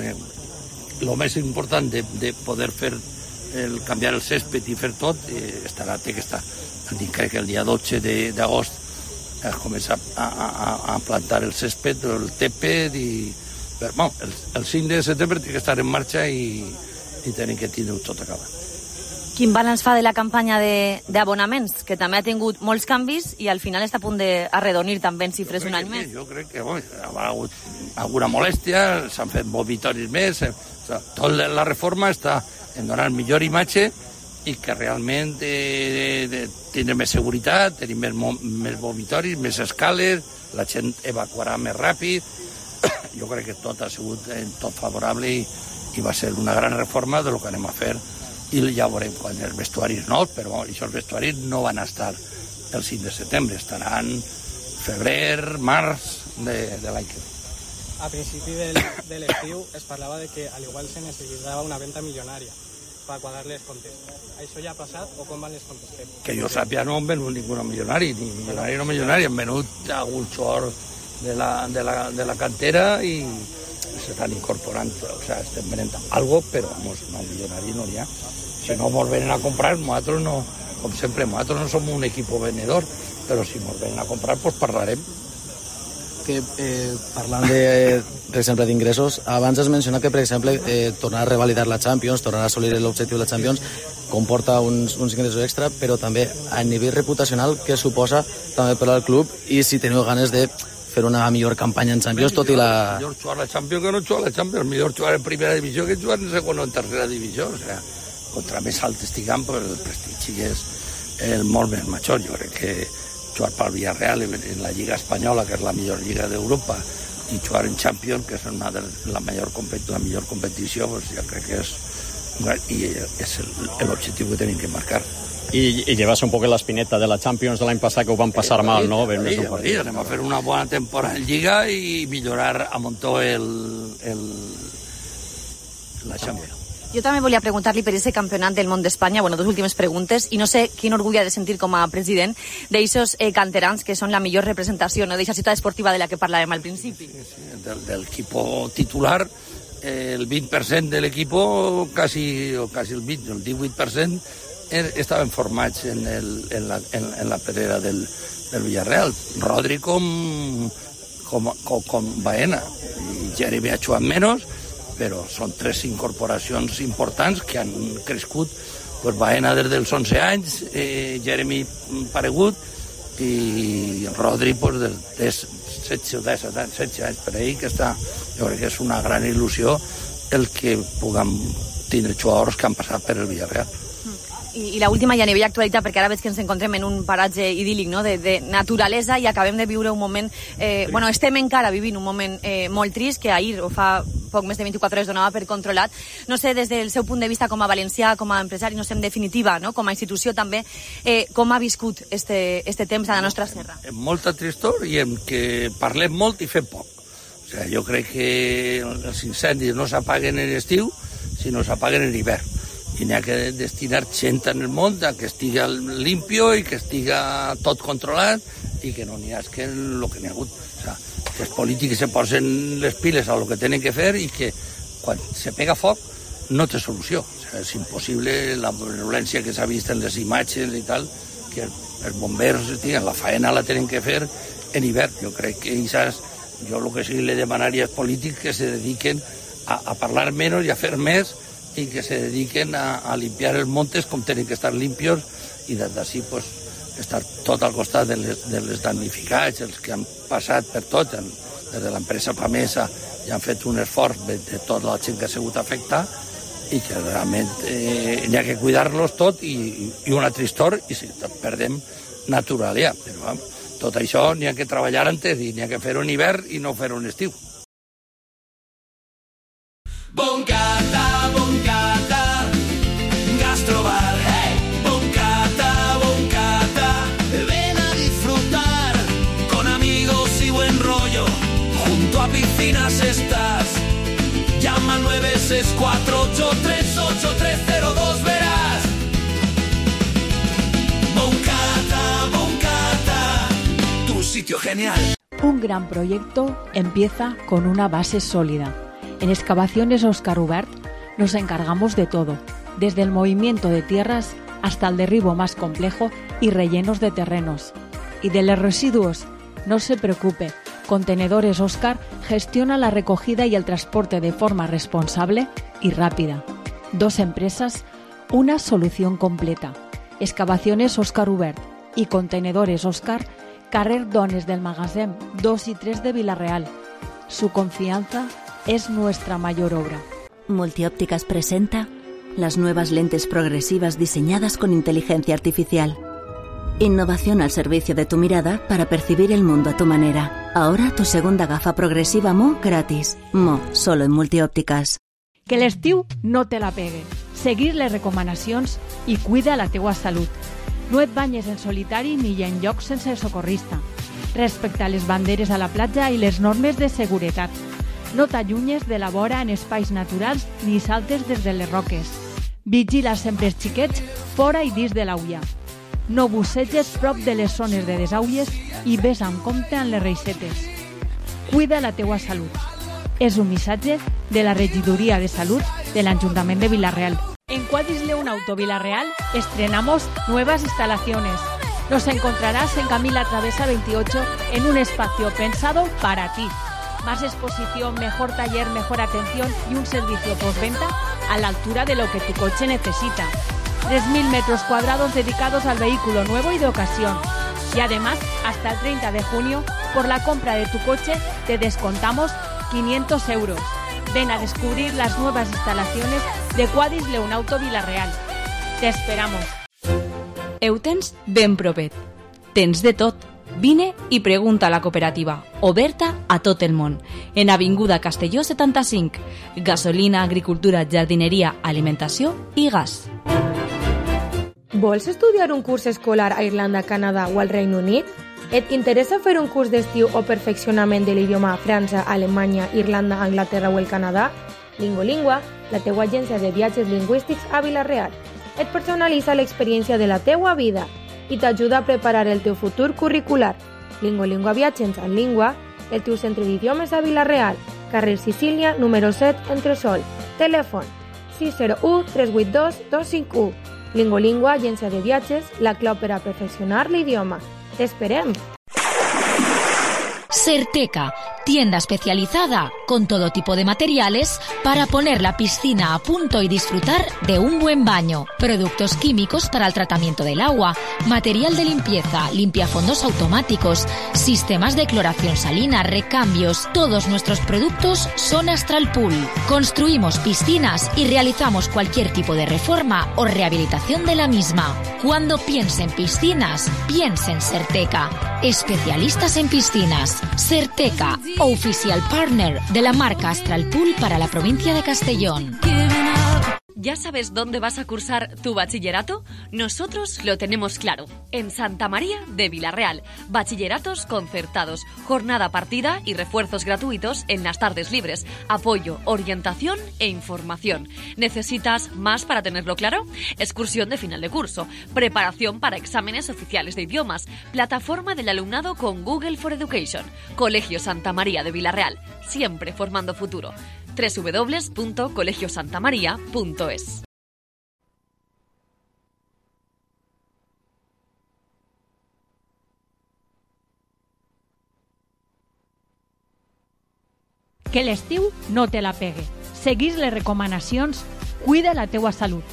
el més important de, de poder fer el canviar el césped i fer tot eh, estarà, té que estar. Crec que el dia dotze d'agost es comença a, a, a plantar el césped, el tèped i... Però, bon, el, el cinc de setembre té que estar en marxa i, i tenim que tindre tot acabat. Quin balanç fa de la campanya d'abonaments, que també ha tingut molts canvis i al final està a punt d'arredonir també en xifres un any més? Jo crec que bon, ha hagut alguna molèstia, s'han fet vomitoris més, o sigui, tota la reforma està en donar millor imatge i que realment eh, de, tindre més seguretat, tenir més, més vomitoris, més escales, la gent evacuarà més ràpid. Jo crec que tot ha sigut eh, tot favorable i, i va ser una gran reforma de lo que anem a fer i ja veurem quan els vestuaris nous, però aquests vestuaris no van estar el cinc de setembre, estaran febrer, març de, de l'any que ve. A principi del, de l'estiu es parlava de que al igual se necessitava una venda milionària per quadrar les comptes. Això ja ha passat o com van les comptes? Que jo sàpiga no han venut ningú milionari, ni milionari no milionari, han venut algun xor de la, de la, de la cantera i s'estan incorporant, o sea, estem venent algo, però vamos, no milionari no n'hi ha. Si no ens venen a comprar, nosaltres no, com sempre, nosaltres no som un equip venedor, però si ens venen a comprar, pues parlarem. Que, eh, parlant de, per exemple, d'ingressos, abans has mencionat que, per exemple, eh, tornar a revalidar la Champions, tornar a assolir l'objectiu de la Champions, comporta uns, uns ingressos extra, però també a nivell reputacional, que suposa també per al club, i si teniu ganes de fer una millor campanya en Champions, tot i la... Millor jugar a la Champions que no jugar a la Champions, millor jugar en primera divisió que jugar en segona o en tercera divisió, o sea, contra més alt estiguem, pues, el prestigi és el molt més major. Jo crec que jugar pel Villarreal en la Lliga Espanyola, que és la millor lliga d'Europa, i jugar en Champions, que és una de la, major, la millor competició, pues, jo crec que és, i és l'objectiu que tenim que marcar. I, i llevarse un poc l'espineta de la Champions de l'any passat, que ho van passar mal, no? Sí, sí, sí, anem a fer una bona temporada en Lliga i millorar a muntó el, el, la Champions. Jo també volia preguntar-li per aquest campionat del món d'Espanya, bueno, dues últimes preguntes, i no sé quin orgull ha de sentir com a president d'aixos eh, canterans que són la millor representació, no?, d'aquesta ciutat esportiva de la que parlàvem al principi. Sí, sí, del, del equipo titular, eh, el vint per cent de l'equipo, quasi, o quasi el vint, el divuit per cent, estaven formats en, el, en, la, en, en la pedrera del, del Villarreal. Rodri com, com, com, com Baena, i Jeremy ha jugat menys, però són tres incorporacions importants que han crescut. Pues Baena des dels onze anys, eh, Jeremy paregut, i Rodri pues, des de setze o setze anys per ahir, que està, jo crec que és una gran il·lusió el que puguem tindre jugadors que han passat per el Villarreal. I, i l'última ja a nivell actualitat, perquè ara veig que ens encontrem en un paratge idíl·lic, no?, de, de naturalesa, i acabem de viure un moment... Eh, bueno, estem encara vivint un moment eh, molt trist, que ahir, o fa poc més de vint-i-quatre hores, donava per controlat. No sé, des del seu punt de vista com a valencià, com a empresari, no sé, en definitiva, no?, com a institució també, eh, com ha viscut este, este temps a la nostra serra? Amb molta tristor i en què parlem molt i fem poc. O sigui, jo crec que els incendis no s'apaguen en estiu, sinó s'apaguen en hivern. I n'hi ha que destinar gent en el món a que estigui limpio i que estigui tot controlat i que no n'hi ha que el que n'hi ha hagut. O sigui, que els polítics se posen les piles a lo que tenen que fer i que quan se pega foc no té solució. O sigui, és impossible la violència que s'ha vist en les imatges i tal, que els bombers, tia, la faena la tenen que fer en hivern. Jo crec que quizás, jo el que sí le demanaria als polítics que se dediquen a, a parlar menys i a fer més i que se dediquen a, a limpiar els montes com tenen que estar limpios i des d'ací pues, estar tot al costat de les, de les damnificats, els que han passat per tot, en, des de l'empresa Pamesa i han fet un esforç de, de tota la gent que ha sigut afectada i que realment eh, n'hi ha que cuidar-los tot i, i una tristor i si perdem naturalitat. Però eh, tot això n'hi ha que treballar antes i n'hi ha que fer un hivern i no fer un estiu. Boncata, boncata, gastrobar, hey. Boncata, boncata, ven a disfrutar con amigos y buen rollo. Junto a piscinas estás. Llama al nueve seis cuatro ocho tres ocho tres cero dos, verás. Boncata, boncata, tu sitio genial. Un gran proyecto empieza con una base sólida. En Excavaciones Óscar Ubert nos encargamos de todo, desde el movimiento de tierras hasta el derribo más complejo y rellenos de terrenos. Y de los residuos, no se preocupe, Contenedores Óscar gestiona la recogida y el transporte de forma responsable y rápida. Dos empresas, una solución completa. Excavaciones Óscar Ubert y Contenedores Óscar, carrer Dones del Magasin dos y tres de Vila-real. Su confianza es nuestra mayor obra. Multiópticas presenta las nuevas lentes progresivas diseñadas con inteligencia artificial. Innovación al servicio de tu mirada para percibir el mundo a tu manera. Ahora tu segunda gafa progresiva Mo gratis. Mo, solo en Multiópticas. Que l'estiu no te la pegue. Seguir les recomanacions i cuida la teua salut. No et banyes en solitari ni en llocs sense socorrista. Respecta les banderes a la platja i les normes de seguretat. No t'allunyes de la vora en espais naturals ni saltes des de les roques. Vigila sempre els xiquets fora i dins de l'aulla. No busseges prop de les zones de desaulles i ves amb compte en les reixetes. Cuida la teua salut. És un missatge de la Regidoria de Salut de l'Ajuntament de Vila-real. En Quadis León Auto Vila-real estrenamos nuevas instalaciones. Nos encontrarás en Camila Travesa veintiocho en un espacio pensado para ti. Más exposición, mejor taller, mejor atención y un servicio postventa a la altura de lo que tu coche necesita. tres mil metros cuadrados dedicados al vehículo nuevo y de ocasión. Y además, hasta el treinta de junio, por la compra de tu coche, te descontamos quinientos euros. Ven a descubrir las nuevas instalaciones de Quadis León Auto Vila-real. Te esperamos. Eutens ben propet. Tens de tot. Vine i pregunta a la cooperativa, oberta a tot el món, en Avinguda Castelló setanta-cinc. Gasolina, agricultura, jardineria, alimentació i gas. Vols estudiar un curs escolar a Irlanda, Canadà o al Regne Unit? Et interessa fer un curs d'estiu o perfeccionament de l'idioma a França, Alemanya, Irlanda, Anglaterra o el Canadà? Lingolingua, la teua agència de viatges lingüístics a Vila-real. Et personalitza l'experiència de la teua vida i t'ajuda a preparar el teu futur curricular. Lingolingua Viatges en Língua, el teu centre d'idiomes a Vila-real, carrer Sicília, número set, Entresol. Telèfon sis zero u tres vuit dos dos cinc u. Lingolingua, agència de viatges, la clau per a perfeccionar l'idioma. T'esperem! Certeca, Tienda especializada con todo tipo de materiales para poner la piscina a punto y disfrutar de un buen baño. Productos químicos para el tratamiento del agua, material de limpieza, limpiafondos automáticos, sistemas de cloración salina, recambios. Todos nuestros productos son Astral Pool. Construimos piscinas y realizamos cualquier tipo de reforma o rehabilitación de la misma. Cuando piense en piscinas, piense en Serteca. Especialistas en piscinas. Serteca, oficial partner de la marca Astral Pool para la provincia de Castellón. ¿Ya sabes dónde vas a cursar tu bachillerato? Nosotros lo tenemos claro. En Santa María de Vilarreal. Bachilleratos concertados, jornada partida y refuerzos gratuitos en las tardes libres. Apoyo, orientación e información. ¿Necesitas más para tenerlo claro? Excursión de final de curso. Preparación para exámenes oficiales de idiomas. Plataforma del alumnado con Google for Education. Colegio Santa María de Vilarreal. Siempre formando futuro. doble u doble u doble u punto colegio santa maría punto es. Que l'estiu no te la pegue. Seguís les recomanacions, cuida la teua salut.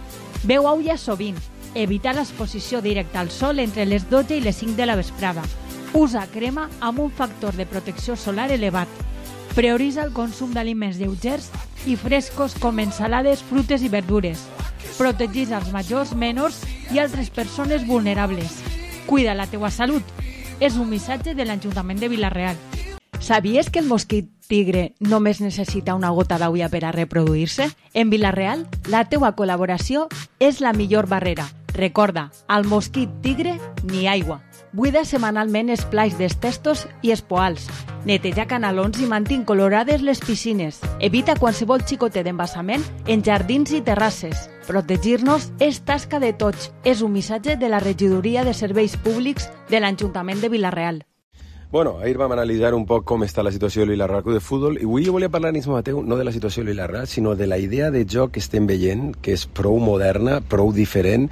Beu aigua sovint. Evita l'exposició directa al sol entre les dotze i les cinc de la vesprada. Usa crema amb un factor de protecció solar elevat. Prioritza el consum d'aliments lleugers i frescos com ensalades, frutes i verdures. Protegeix els majors, menors i altres persones vulnerables. Cuida la teua salut. És un missatge de l'Ajuntament de Vilarreal. Sabies que el mosquit tigre només necessita una gota d'aigua per a reproduir-se? En Vilarreal, la teua col·laboració és la millor barrera. Recorda, al mosquit tigre, ni aigua. Buida setmanalment els plats dels testos i els poals. Neteja canalons i mantén colorades les piscines. Evita qualsevol xicotet d'embassament en jardins i terrasses. Protegir-nos és tasca de tots. És un missatge de la Regidoria de Serveis Públics de l'Ajuntament de Vilarreal. Bueno, ahir vam analitzar un poc com està la situació del Vilarreal Club de Futbol i avui jo volia parlar, Nisma Mateu, no de la situació del Vilarreal, sinó de la idea de joc que estem veient, que és prou moderna, prou diferent,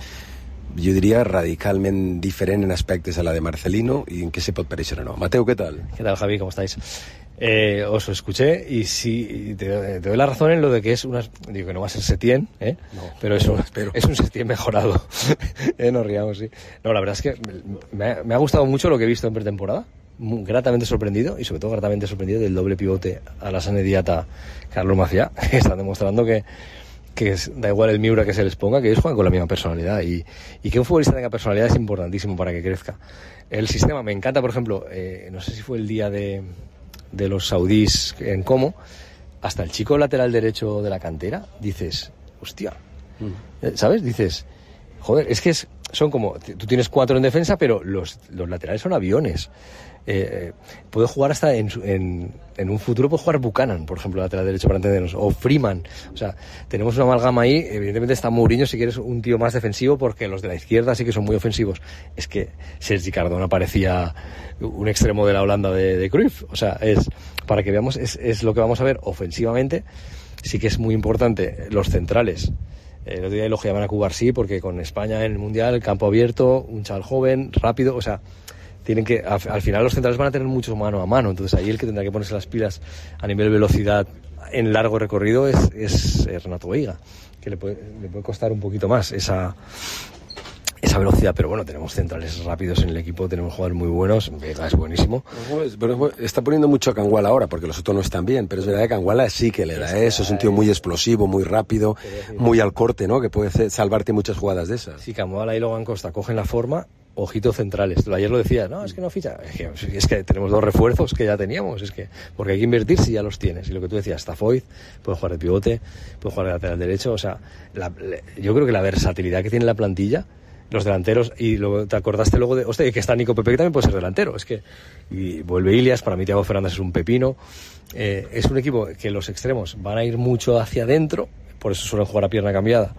jo diria radicalment diferent en aspectos a la de Marcelino y en qué se puede parecer o no. Mateo, ¿qué tal? ¿Qué tal, Javi? ¿Cómo estáis? Eh, os lo escuché y sí, te, te doy la razón en lo de que es una... Digo que no va a ser Setién, ¿eh? No, pero es un, es un Setién mejorado. eh, nos riamos, sí. No, la verdad es que me ha, me ha gustado mucho lo que he visto en pretemporada. Muy gratamente sorprendido y sobre todo gratamente sorprendido del doble pivote a la Sanediata Carlos Maciá, que están demostrando que que es, da igual el Miura que se les ponga, que ellos juegan con la misma personalidad y, y que un futbolista tenga personalidad es importantísimo para que crezca. El sistema me encanta, por ejemplo, eh, no sé si fue el día de, de los saudíes en Como, hasta el chico lateral derecho de la cantera, dices, hostia, mm. ¿sabes? Dices, joder, es que es, son como, tú tienes cuatro en defensa, pero los, los laterales son aviones. Eh, puede jugar hasta en, en, en un futuro puede jugar Buchanan, por ejemplo, lateral derecho para entendernos, o Freeman. O sea, tenemos una amalgama ahí. Evidentemente está Mourinho si quieres un tío más defensivo, porque los de la izquierda sí que son muy ofensivos. Es que Sergi Cardona parecía un extremo de la Holanda de, de Cruyff. O sea, es para que veamos, es, es lo que vamos a ver ofensivamente. Sí que es muy importante los centrales. El otro día elogiaban a Cubarsí porque con España en el Mundial, campo abierto, un chaval joven, rápido, o sea, tienen que, al final los centrales van a tener mucho mano a mano, entonces ahí el que tendrá que ponerse las pilas a nivel velocidad en largo recorrido es, es Renato Veiga, que le puede, le puede costar un poquito más esa, esa velocidad, pero bueno, tenemos centrales rápidos en el equipo, tenemos jugadores muy buenos, Veiga es buenísimo. Pero está poniendo mucho a Canguala ahora, porque los otros no están bien, pero es verdad que Canguala sí que le da eso, es un tío muy explosivo, muy rápido, muy al corte, ¿no? Que puede salvarte muchas jugadas de esas. Sí, Canguala y Logan Costa cogen la forma. Ojito centrales. Tú ayer lo decías, no, es que no ficha. Es que, es que tenemos dos refuerzos que ya teníamos, es que porque hay que invertir si ya los tienes. Y lo que tú decías, Stafoid puede jugar de pivote, puede jugar de lateral derecho. O sea, la, yo creo que la versatilidad que tiene la plantilla, los delanteros, y luego te acordaste luego de, hostia, que está Nico Pepe, que también puede ser delantero. Es que, y vuelve Ilias, para mí Thiago Fernández es un pepino. Eh, es un equipo que los extremos van a ir mucho hacia adentro, por eso suelen jugar a pierna cambiada.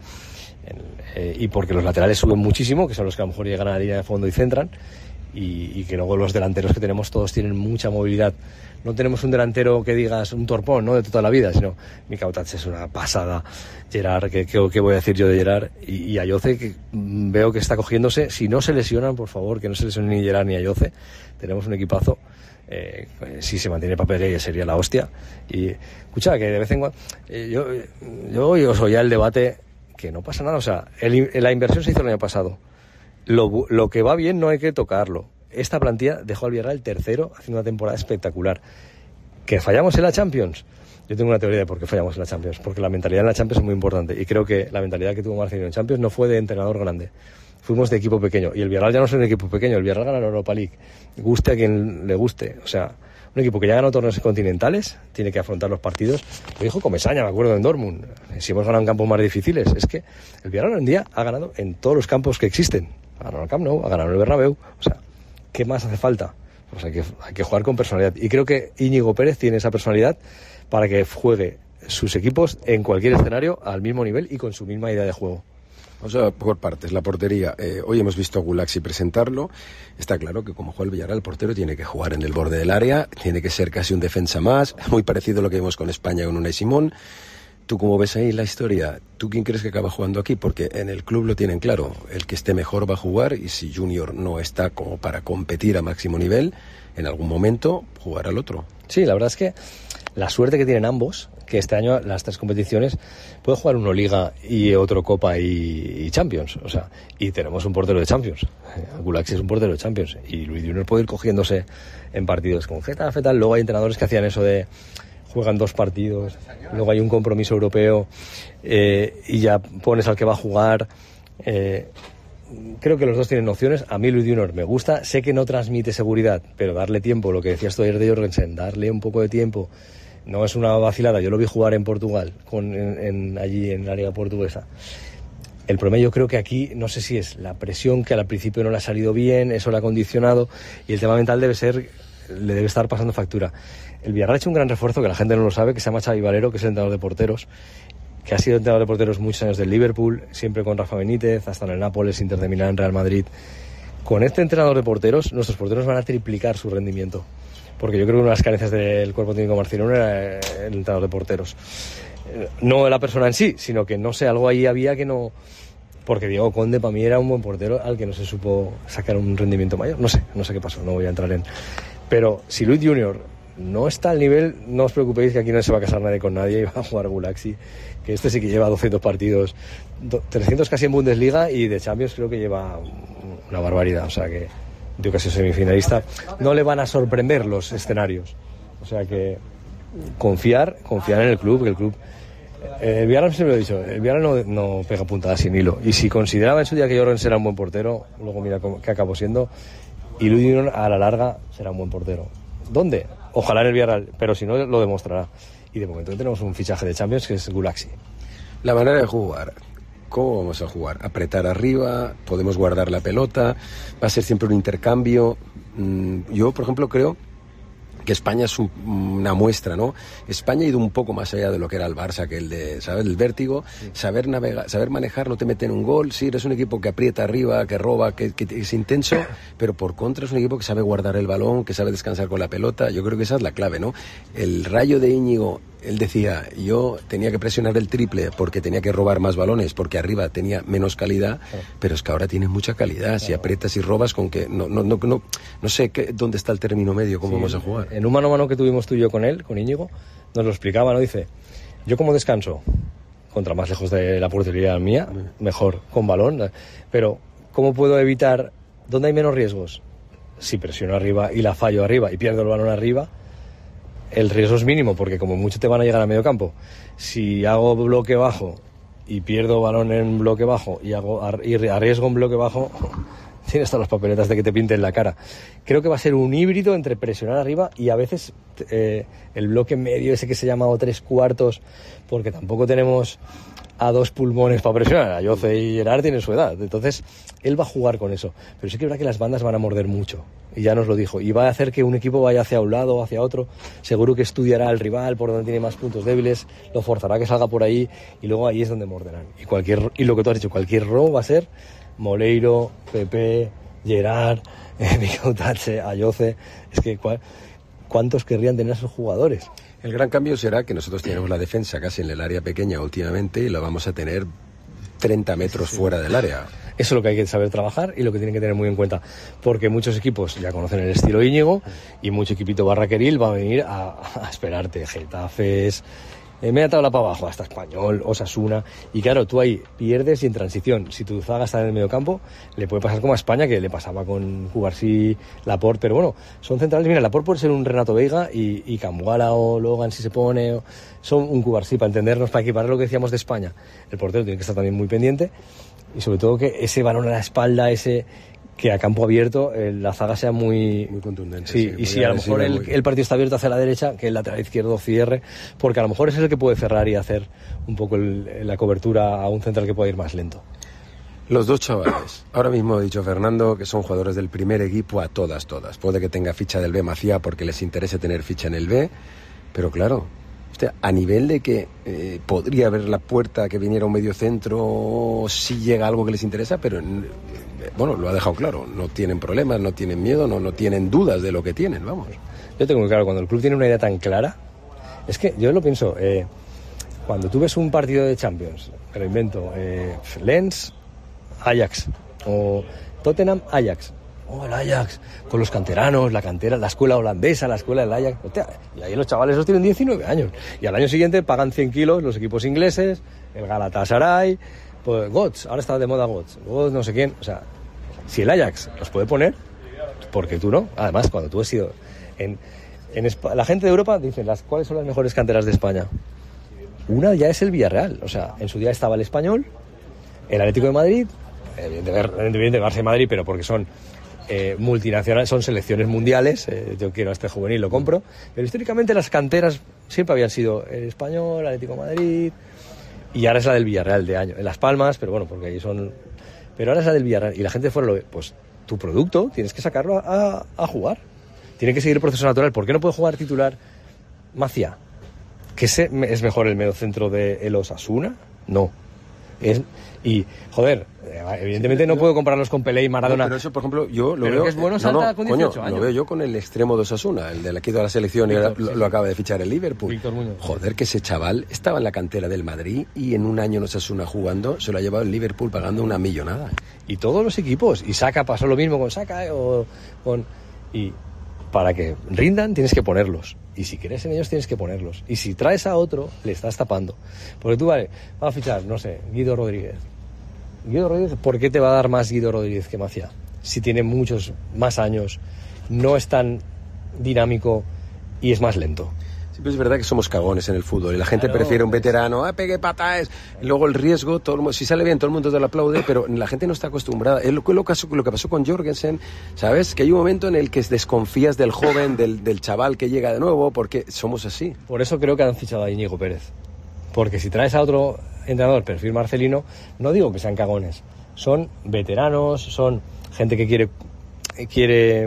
Eh, y porque los laterales suben muchísimo, que son los que a lo mejor llegan a la línea de fondo y centran, y, y que luego los delanteros que tenemos todos tienen mucha movilidad. No tenemos un delantero que digas un torpón, ¿no?, de toda la vida, sino Mikau Tats es una pasada, Gerard, que, que, que voy a decir yo de Gerard, y, y Ayoce, que veo que está cogiéndose, si no se lesionan, por favor, que no se lesionen ni Gerard ni Ayoce, tenemos un equipazo. Eh, si se mantiene Papegueye sería la hostia. Y escucha, que de vez en cuando eh, yo, yo os oía el debate que no pasa nada, o sea, el, la inversión se hizo el año pasado, lo, lo que va bien no hay que tocarlo. Esta plantilla dejó al Villarreal tercero haciendo una temporada espectacular. ¿Que fallamos en la Champions? Yo tengo una teoría de por qué fallamos en la Champions, porque la mentalidad en la Champions es muy importante, y creo que la mentalidad que tuvo Marcelino en Champions no fue de entrenador grande, fuimos de equipo pequeño, y el Villarreal ya no es un equipo pequeño, el Villarreal gana la Europa League, guste a quien le guste, o sea, un equipo que ya ganó torneos continentales tiene que afrontar los partidos. Lo dijo Comesaña, me acuerdo, en Dortmund, si hemos ganado en campos más difíciles. Es que el Villarreal hoy en día ha ganado en todos los campos que existen, ha ganado el Camp Nou, ha ganado el Bernabéu, o sea, ¿qué más hace falta? Pues hay que, hay que jugar con personalidad, y creo que Íñigo Pérez tiene esa personalidad para que juegue sus equipos en cualquier escenario al mismo nivel y con su misma idea de juego. O sea, por partes, la portería. Eh, hoy hemos visto a Gulaxi presentarlo. Está claro que como juega el Villarreal, el portero tiene que jugar en el borde del área, tiene que ser casi un defensa más, muy parecido a lo que vimos con España con Unai Simón. ¿Tú cómo ves ahí la historia? ¿Tú quién crees que acaba jugando aquí? Porque en el club lo tienen claro, el que esté mejor va a jugar, y si Junior no está como para competir a máximo nivel, en algún momento jugará el otro. Sí, la verdad es que la suerte que tienen ambos, que este año las tres competiciones puede jugar uno Liga y otro Copa y, y Champions, o sea, y tenemos un portero de Champions. Gulaxi es un portero de Champions, y Luis Junior puede ir cogiéndose en partidos con Getafe, tal. Luego hay entrenadores que hacían eso de juegan dos partidos, luego hay un compromiso europeo eh, y ya pones al que va a jugar. Eh, creo que los dos tienen opciones. A mí Luis Junior me gusta, sé que no transmite seguridad, pero darle tiempo, lo que decías tú ayer de Jorgensen, darle un poco de tiempo. No es una vacilada, yo lo vi jugar en Portugal, con, en, en, allí en la liga portuguesa. El problema yo creo que aquí, no sé si es la presión, que al principio no le ha salido bien, eso le ha condicionado, y el tema mental debe ser, le debe estar pasando factura. El Villarreal ha hecho un gran refuerzo, que la gente no lo sabe, que se llama Xavi Valero, que es el entrenador de porteros, que ha sido entrenador de porteros muchos años del Liverpool, siempre con Rafa Benítez, hasta en el Nápoles, Inter de Milán, Real Madrid. Con este entrenador de porteros, nuestros porteros van a triplicar su rendimiento, porque yo creo que una de las carencias del cuerpo técnico marcelino era el entrenador de porteros. No la persona en sí, sino que, no sé, algo ahí había que no... Porque Diego Conde para mí era un buen portero al que no se supo sacar un rendimiento mayor. No sé, no sé qué pasó, no voy a entrar en... Pero si Luis Junior no está al nivel, no os preocupéis, que aquí no se va a casar nadie con nadie y va a jugar Gulaxi, que este sí que lleva doscientos partidos, trescientos casi en Bundesliga, y de Champions creo que lleva una barbaridad, o sea que... Yo que soy semifinalista, no le van a sorprender los escenarios. O sea que confiar, confiar en el club, que el club... El Villarreal, siempre lo he dicho, el Villarreal no, no pega puntadas sin hilo. Y si consideraba en su día que Jorgensen era un buen portero, luego mira qué acabó siendo, y Luis Junior a la larga será un buen portero. ¿Dónde? Ojalá en el Villarreal, pero si no lo demostrará. Y de momento tenemos un fichaje de Champions que es Gulaxi. La manera de jugar... ¿Cómo vamos a jugar? Apretar arriba, podemos guardar la pelota, va a ser siempre un intercambio. Yo, por ejemplo, creo que España es un, una muestra, ¿no? España ha ido un poco más allá de lo que era el Barça, que el de, ¿sabes? El vértigo, sí. saber navegar, saber manejar, no te meten un gol, sí, eres un equipo que aprieta arriba, que roba, que, que es intenso, pero por contra es un equipo que sabe guardar el balón, que sabe descansar con la pelota. Yo creo que esa es la clave, ¿no? El Rayo de Íñigo, él decía, yo tenía que presionar el triple porque tenía que robar más balones, porque arriba tenía menos calidad, claro. Pero es que ahora tiene mucha calidad, claro. Si aprietas y robas, con que no no no no, no sé qué, dónde está el término medio, cómo sí, vamos a jugar. En un mano a mano que tuvimos tú y yo con él, con Íñigo, nos lo explicaba, ¿no? Dice, yo como descanso, contra más lejos de la portería mía, mejor con balón, pero ¿cómo puedo evitar, dónde hay menos riesgos? Si presiono arriba y la fallo arriba y pierdo el balón arriba, el riesgo es mínimo, porque como mucho te van a llegar a medio campo. Si hago bloque bajo y pierdo balón en bloque bajo y hago y arriesgo en bloque bajo, tienes todas las papeletas de que te pinten la cara. Creo que va a ser un híbrido entre presionar arriba y a veces eh, el bloque medio, ese que se llama o tres cuartos, porque tampoco tenemos a dos pulmones para presionar. Ayoce y Gerard tienen su edad, entonces él va a jugar con eso, pero sí que es verdad que las bandas van a morder mucho, y ya nos lo dijo, y va a hacer que un equipo vaya hacia un lado o hacia otro. Seguro que estudiará al rival por donde tiene más puntos débiles, lo forzará que salga por ahí, y luego ahí es donde morderán. Y cualquier y lo que tú has dicho, cualquier robo va a ser Moleiro, Pepe, Gerard, eh, Miguel Tache, Ayoce. Es que ¿cuál, ¿cuántos querrían tener a esos jugadores? El gran cambio será que nosotros tenemos la defensa casi en el área pequeña últimamente, y la vamos a tener treinta metros sí. fuera del área. Eso es lo que hay que saber trabajar y lo que tienen que tener muy en cuenta, porque muchos equipos ya conocen el estilo Íñigo y mucho equipito barraqueril va a venir a, a esperarte. Getafes, eh, media tabla para abajo, hasta Español, Osasuna, y claro, tú ahí pierdes y en transición, si tu zaga está en el medio campo, le puede pasar como a España, que le pasaba con Cubarsí, Laporte, pero bueno, son centrales. Mira, Laporte puede ser un Renato Veiga y, y Cambuala o Logan si se pone, o, son un Cubarsí, para entendernos, para equiparar lo que decíamos de España. El portero tiene que estar también muy pendiente. Y sobre todo que ese balón a la espalda, ese que a campo abierto eh, la zaga sea muy, muy contundente. Sí, sí, y si a lo mejor el, el partido está abierto hacia la derecha, que el lateral izquierdo cierre, porque a lo mejor ese es el que puede cerrar y hacer un poco el, la cobertura a un central que pueda ir más lento. Los dos chavales, ahora mismo ha dicho Fernando que son jugadores del primer equipo a todas, todas. Puede que tenga ficha del B Macía porque les interese tener ficha en el B, pero claro, a nivel de que eh, podría haber la puerta que viniera un medio centro si llega algo que les interesa, pero eh, bueno, lo ha dejado claro, no tienen problemas, no tienen miedo, no, no tienen dudas de lo que tienen, vamos. Yo tengo muy claro, cuando el club tiene una idea tan clara, es que yo lo pienso, eh, cuando tú ves un partido de Champions, me lo invento, eh, Lens, Ajax, o Tottenham, Ajax, oh, el Ajax, con los canteranos, la cantera, la escuela holandesa, la escuela del Ajax. Hostia, y ahí los chavales los tienen diecinueve años. Y al año siguiente pagan cien kilos los equipos ingleses, el Galatasaray, pues Götze, ahora está de moda Götze, Götze no sé quién. O sea, si el Ajax los puede poner, ¿por qué tú no? Además, cuando tú has sido... En, en Espa- la gente de Europa dice, las, ¿cuáles son las mejores canteras de España? Una ya es el Villarreal. O sea, en su día estaba el Español, el Atlético de Madrid, evidentemente el Barça y Madrid, pero porque son... Eh, multinacionales, son selecciones mundiales, eh, yo quiero a este juvenil, lo compro, pero históricamente las canteras siempre habían sido el Español, el Atlético de Madrid, y ahora es la del Villarreal de año, en Las Palmas, pero bueno, porque ahí son, pero ahora es la del Villarreal, y la gente fuera lo ve, pues tu producto tienes que sacarlo a, a jugar, tiene que seguir el proceso natural. ¿Por qué no puede jugar titular Macía? ¿Que ese es mejor el mediocentro de el Osasuna? No. Es, y, joder, evidentemente no puedo compararlos con Pelé y Maradona. No, pero eso, por ejemplo, yo lo pero veo... que es bueno, no, salta no, con coño, dieciocho años. Lo veo yo con el extremo de Osasuna, el de la que ha ido a la selección Víctor, y ahora sí, lo, lo acaba de fichar el Liverpool. Víctor Muñoz. Joder, que ese chaval estaba en la cantera del Madrid y en un año en Osasuna jugando, se lo ha llevado el Liverpool pagando una millonada. Y todos los equipos, y Saka pasó lo mismo con Saka, eh, o con... Y para que rindan tienes que ponerlos. Y si crees en ellos tienes que ponerlos. Y si traes a otro, le estás tapando. Porque tú, vale, vas a fichar, no sé, Guido Rodríguez. Guido Rodríguez, ¿por qué te va a dar más Guido Rodríguez que Macía? Si tiene muchos más años, no es tan dinámico y es más lento. Siempre es verdad que somos cagones en el fútbol y la gente claro, prefiere un veterano, ah, pegue patadas, y luego el riesgo, todo el mundo, si sale bien todo el mundo te lo aplaude, pero la gente no está acostumbrada. Es lo, lo, lo, lo que pasó con Jorgensen, ¿sabes? Que hay un momento en el que desconfías del joven, del, del chaval que llega de nuevo, porque somos así. Por eso creo que han fichado a Íñigo Pérez. Porque si traes a otro entrenador, perfil Marcelino, no digo que sean cagones, son veteranos, son gente que quiere... quiere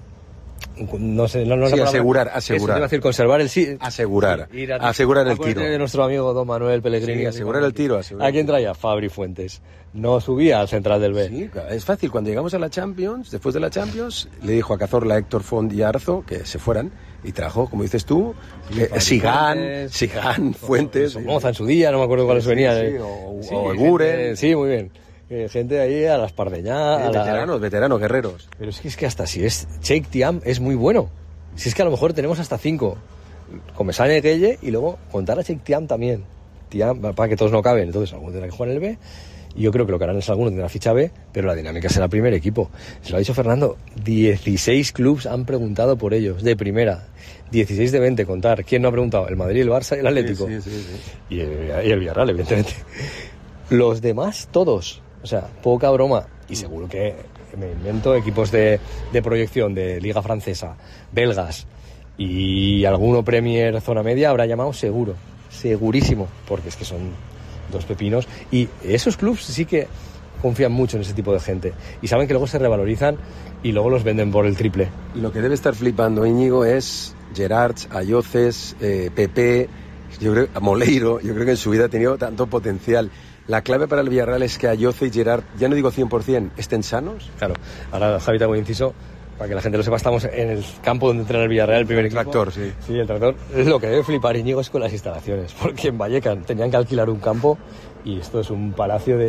no sé, no, no sí, asegurar, asegurar. Eso te iba a decir, conservar el sí, asegurar, sí, ir a, asegurar el tiro. De nuestro amigo don Manuel Pellegrini. Sí, asegurar el tiro. Asegurar ¿A quién traía? Fabri Fuentes. No subía al central del B. Sí, es fácil. Cuando llegamos a la Champions, después de la Champions, le dijo a Cazorla, Héctor Font y Arzo que se fueran y trajo, como dices tú, sí, eh, Sigán, Sigán, Fuentes. Moza en su día, no me acuerdo cuáles sí, venían. Sí, eh. o, sí, o Eguren. Sí, muy bien. Eh, gente ahí a las Pardeñá. Sí, a veteranos, la... veteranos, guerreros. Pero es que, es que hasta si es Cheikh Thiam es muy bueno. Si es que a lo mejor tenemos hasta cinco. Comesaña y Gueye y luego contar a Cheikh Thiam también. Thiam, para que todos no caben, entonces alguno tendrá que jugar en el B. Y yo creo que lo que harán es alguno tendrá ficha B, pero la dinámica será primer equipo. Se lo ha dicho Fernando, dieciséis clubes han preguntado por ellos, de primera. dieciséis de veinte, contar. ¿Quién no ha preguntado? El Madrid, el Barça y el Atlético. Sí, sí, sí, sí. Y, el, y el Villarreal, evidentemente. Los demás, todos. O sea, poca broma. Y seguro que me invento equipos de, de proyección de Liga Francesa, belgas y alguno Premier Zona Media habrá llamado seguro. Segurísimo. Porque es que son dos pepinos. Y esos clubes sí que confían mucho en ese tipo de gente. Y saben que luego se revalorizan y luego los venden por el triple. Lo que debe estar flipando Íñigo es Gerard, Ayoces, eh, Pepe, yo creo, Moleiro. Yo creo que en su vida ha tenido tanto potencial. La clave para el Villarreal es que Ayoce y Gerard, ya no digo cien por ciento, estén sanos. Claro. Ahora, Javi, te hago un inciso. Para que la gente lo sepa, estamos en el campo donde entrena el Villarreal, el primer el equipo. tractor, sí. Sí, el tractor. Lo que debe flipar Íñigo es con las instalaciones, porque en Vallecas tenían que alquilar un campo y esto es un palacio de,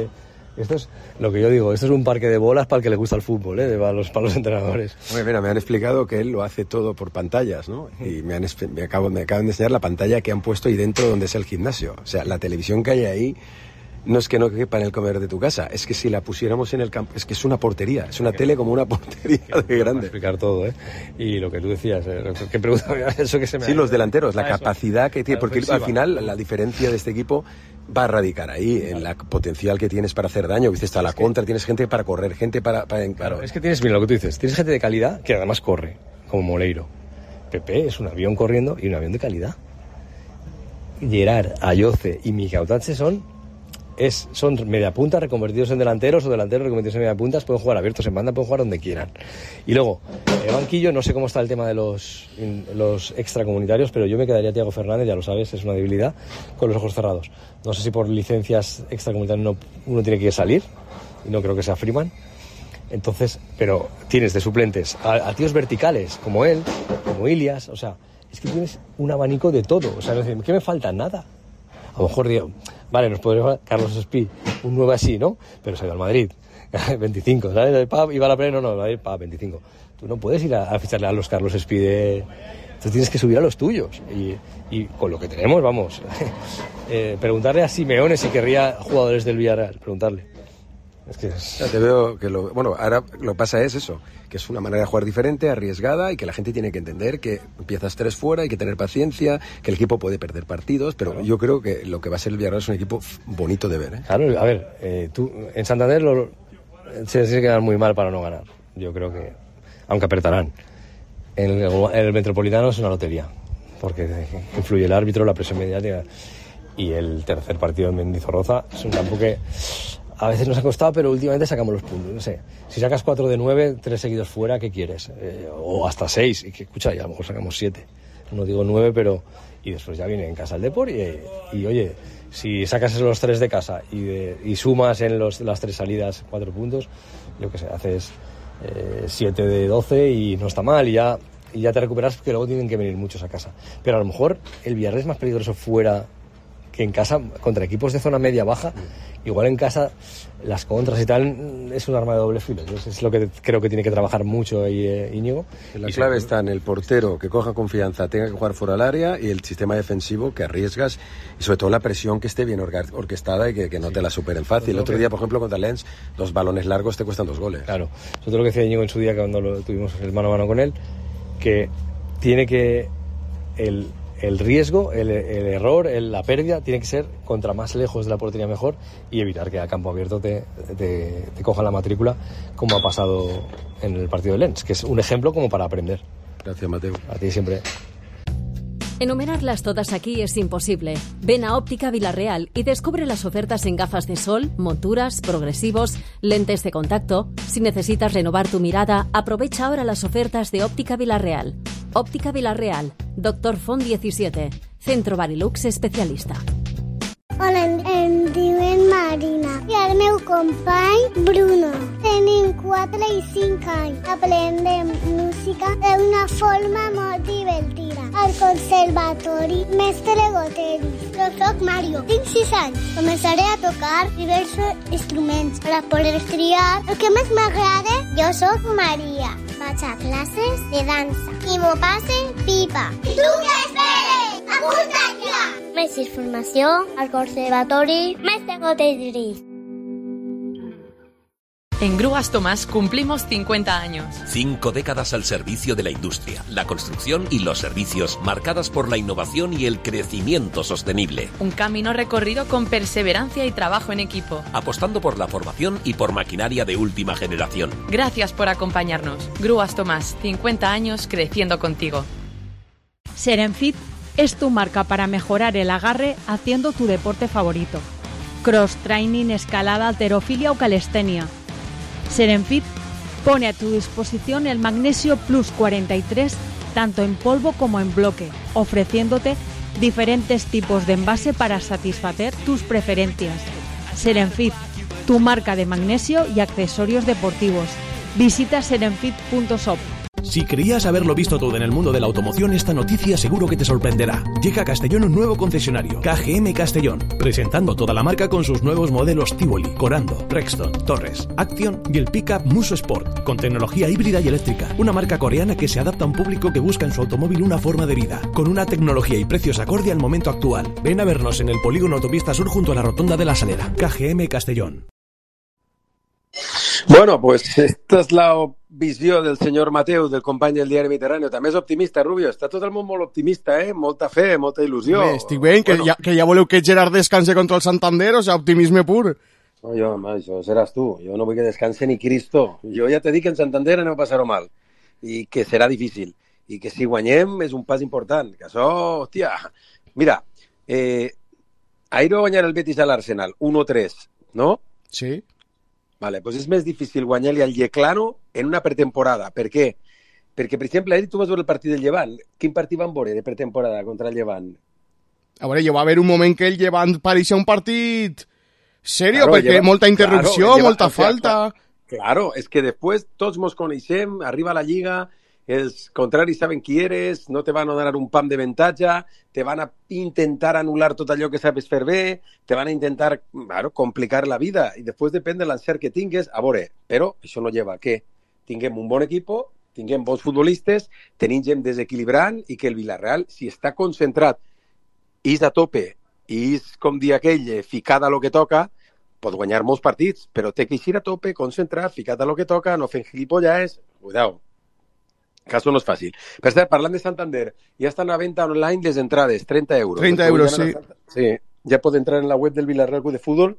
Esto es lo que yo digo, esto es un parque de bolas para el que le gusta el fútbol, ¿eh? Para los, para los entrenadores. Bueno, mira, me han explicado que él lo hace todo por pantallas, ¿no? Y me, han, me, acabo, me acaban de enseñar la pantalla que han puesto ahí dentro donde es el gimnasio. O sea, la televisión que hay ahí no es que no quepa en el comedor de tu casa, es que si la pusiéramos en el campo, es que es una portería, es una tele como una portería de grande. Explicar todo, ¿eh? Y lo que tú decías, ¿eh? ¿Qué pregunta? Eso que se me sí, ha... los delanteros, la ah, capacidad que tiene, la porque ofensiva. Al final la diferencia de este equipo va a radicar ahí, en la potencial que tienes para hacer daño. Dices, a la contra, tienes gente para correr, gente para... para Claro, es que tienes, mira lo que tú dices, tienes gente de calidad que además corre, como Moleiro. Pepe es un avión corriendo y un avión de calidad. Gerard, Ayoce y Micautache son... Es, son media puntas reconvertidos en delanteros o delanteros reconvertidos en media puntas, pueden jugar abiertos en banda, pueden jugar donde quieran. Y luego, el banquillo, no sé cómo está el tema de los, los extracomunitarios, pero yo me quedaría Thiago Fernández, ya lo sabes, es una debilidad, con los ojos cerrados. No sé si por licencias extracomunitarias no, uno tiene que salir, y no creo que sea Freeman. Entonces, pero tienes de suplentes a, a tíos verticales, como él, como Ilias, o sea, es que tienes un abanico de todo. O sea, no es ¿qué me falta? Nada. A lo mejor digo, vale, nos podría llevar Carlos Espí, un nueve así, ¿no? Pero se ha ido al Madrid, veinticinco, ¿sabes? Iba a la Premier, no, no, va a ir para veinticinco. Tú no puedes ir a, a ficharle a los Carlos Espí de... Tú tienes que subir a los tuyos. Y, y con lo que tenemos, vamos. eh, preguntarle a Simeone si querría jugadores del Villarreal, preguntarle. Es que es... Ya te veo que lo... Bueno, ahora lo que pasa es eso, que es una manera de jugar diferente, arriesgada, y que la gente tiene que entender que empiezas tres fuera, hay que tener paciencia, que el equipo puede perder partidos, pero claro, yo creo que lo que va a ser el Villarreal es un equipo bonito de ver, ¿eh? Claro, a ver, eh, tú en Santander lo, se tiene que quedar muy mal para no ganar. Yo creo que, aunque apretarán. En el, en el Metropolitano es una lotería, porque influye el árbitro, la presión mediática, y el tercer partido en Mendizorroza es un campo que a veces nos ha costado, pero últimamente sacamos los puntos. No sé, si sacas cuatro de nueve, tres seguidos fuera, ¿qué quieres? Eh, o hasta seis, y que escucha, y a lo mejor sacamos siete. No digo nueve, pero... Y después ya viene en casa el Depor, y, y oye, si sacas los tres de casa y, de, y sumas en los, las tres salidas cuatro puntos, yo qué sé, haces eh, siete de doce y no está mal, y ya, y ya te recuperas, porque luego tienen que venir muchos a casa. Pero a lo mejor el Villarreal es más peligroso fuera que en casa contra equipos de zona media-baja. Igual en casa las contras y tal es un arma de doble filo. Entonces es lo que creo que tiene que trabajar mucho ahí eh, Íñigo. La y clave sí, está en el portero que coja confianza, tenga que jugar fuera del área, y el sistema defensivo que arriesgas, y sobre todo la presión que esté bien orga- orquestada y que, que no sí. te la superen fácil. El otro día, por ejemplo, contra Lens, los balones largos te cuestan dos goles. Claro, eso es lo que decía Íñigo en su día, que cuando lo tuvimos el mano a mano con él, que tiene que el el riesgo, el, el error, el, la pérdida tiene que ser contra más lejos de la portería mejor, y evitar que a campo abierto te, te, te coja la matrícula, como ha pasado en el partido de Lens, que es un ejemplo como para aprender. Gracias, Mateo. A ti siempre. Enumerarlas todas aquí es imposible. Ven a Óptica Villarreal y descubre las ofertas en gafas de sol, monturas, progresivos, lentes de contacto. Si necesitas renovar tu mirada, aprovecha ahora las ofertas de Óptica Villarreal. Óptica Villarreal, Doctor Font diecisiete, Centro Barilux especialista. Hola, em diuen Marina i el meu company Bruno. Tenim quatre i cinc anys. Aprendem música d'una forma molt divertida. Al conservatori Mestre Goteris. Jo soc Mario, tinc sis anys. Començaré a tocar diversos instruments per a poder triar el que més m'agrada. Jo soc Maria. Vaig a classes de dansa i m'ho passe pipa. I tu què esperes? Apunta't ja! Més informació al Conservatori Mestre Goteris. En Grúas Tomás cumplimos cincuenta años. Cinco décadas al servicio de la industria, la construcción y los servicios, marcadas por la innovación y el crecimiento sostenible. Un camino recorrido con perseverancia y trabajo en equipo. Apostando por la formación y por maquinaria de última generación. Gracias por acompañarnos. Grúas Tomás, cincuenta años creciendo contigo. Serenfit es tu marca para mejorar el agarre haciendo tu deporte favorito. Cross training, escalada, halterofilia o calistenia. Serenfit pone a tu disposición el Magnesio Plus cuarenta y tres tanto en polvo como en bloque, ofreciéndote diferentes tipos de envase para satisfacer tus preferencias. Serenfit, tu marca de magnesio y accesorios deportivos. Visita serenfit punto shop. Si creías haberlo visto todo en el mundo de la automoción, esta noticia seguro que te sorprenderá. Llega a Castellón un nuevo concesionario, K G M Castellón, presentando toda la marca con sus nuevos modelos Tivoli, Corando, Rexton, Torres, Action y el pickup Muso Sport, con tecnología híbrida y eléctrica. Una marca coreana que se adapta a un público que busca en su automóvil una forma de vida, con una tecnología y precios acorde al momento actual. Ven a vernos en el polígono Autopista Sur junto a la Rotonda de la Salera. K G M Castellón. Bueno, pues esta és la visió del senyor Mateu, del company del diari Mediterráneo. També és optimista, Rubio. Està tot el món molt optimista, eh? Molta fe, molta il·lusió. Bé, estic veient que, bueno. ja, que ja voleu que Gerard descanse contra el Santander, o sea, optimisme pur. No, jo, home, això seràs tu. Jo no vull que descanse ni Cristo. Jo ja t'he dit que en Santander anem a passar-ho mal. I que serà difícil. I que si guanyem és un pas important. Que això, hòstia... Mira, eh, ahir va guanyar el Betis a l'Arsenal, uno tres, no? Sí. Vale, pues és més difícil guanyar-li al Yeclano en una pretemporada. Per què? Perquè, per exemple, ahir tu vas veure el partit del Llevant. Quin partit van veure de pretemporada contra el Llevant? A veure, hi va haver un moment que el Llevant pareixia un partit serio, claro, perquè lleva... molta interrupció, claro, molta lleva... falta... Claro, és que després tots mos coneixem, arriba a la Lliga, els contraris saben qui eres, no te van a donar un pam de avantatge, te van a intentar anul·lar tot allò que sabes fer bé, te van a intentar, claro, complicar la vida, i després depèn de l'encert que tingues, a veure, però això no lleva que tinguem un bon equip, tinguem bons futbolistes, tenim gent desequilibrant i que el Villarreal, si està concentrat, és a tope, i és, com dir aquell, ficada a lo que toca, pot guanyar molts partits, però té que eixir a tope, concentrat, ficat a lo que toca, no fent gilipollades, cuidao. Caso no és fàcil. Per cert, parlant de Santander, ja estan a venda online les entrades, trenta euros. trenta euros, sí. Sí, ja pot entrar en la web del Villarreal Club de Fútbol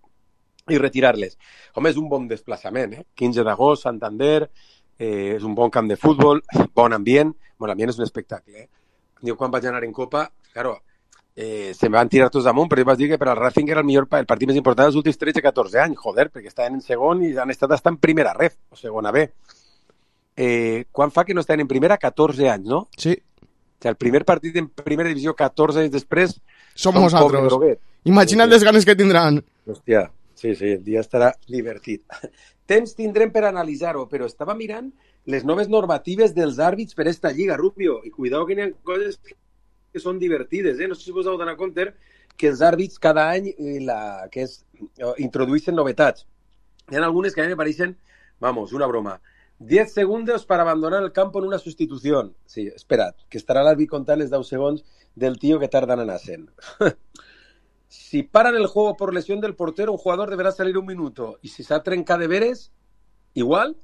i retirar-les. Home, és un bon desplaçament, eh? quinze d'agost, Santander, eh, és un bon camp de futbol, bon ambient, bon ambient és un espectacle. Eh? Jo quan vaig anar en Copa, claro, eh, se me van tirar tots damunt, però jo vaig dir que per al Racing era el millor el partit més important dels últims tretze catorze anys, joder, perquè estaven en segon i han estat hasta en primera ref, o segona B. Eh, quan fa que no estan en primera? catorze anys, no? Sí. O sigui, el primer partit en primera divisió catorze anys després som nosaltres. Imagina't les ganes que tindran. Hòstia, sí, sí, el dia estarà divertit. Temps tindrem per analitzar-ho, però estava mirant les noves normatives dels àrbits per esta lliga, Rubio, i cuidao que hi ha coses que són divertides, eh? No sé si vos heu donat compte que els àrbits cada any eh, la, que és, eh, introdueixen novetats. Hi ha algunes que a mi me pareixen, vamos, una broma. diez segundos para abandonar el campo en una sustitución. Sí, esperad, que estarà l'àrbit contant els deu segons del tío que tardan en hacer. Si paran el juego por lesión del portero, un jugador deberá salir un minuto. Y si se ha trencado de veres, igual.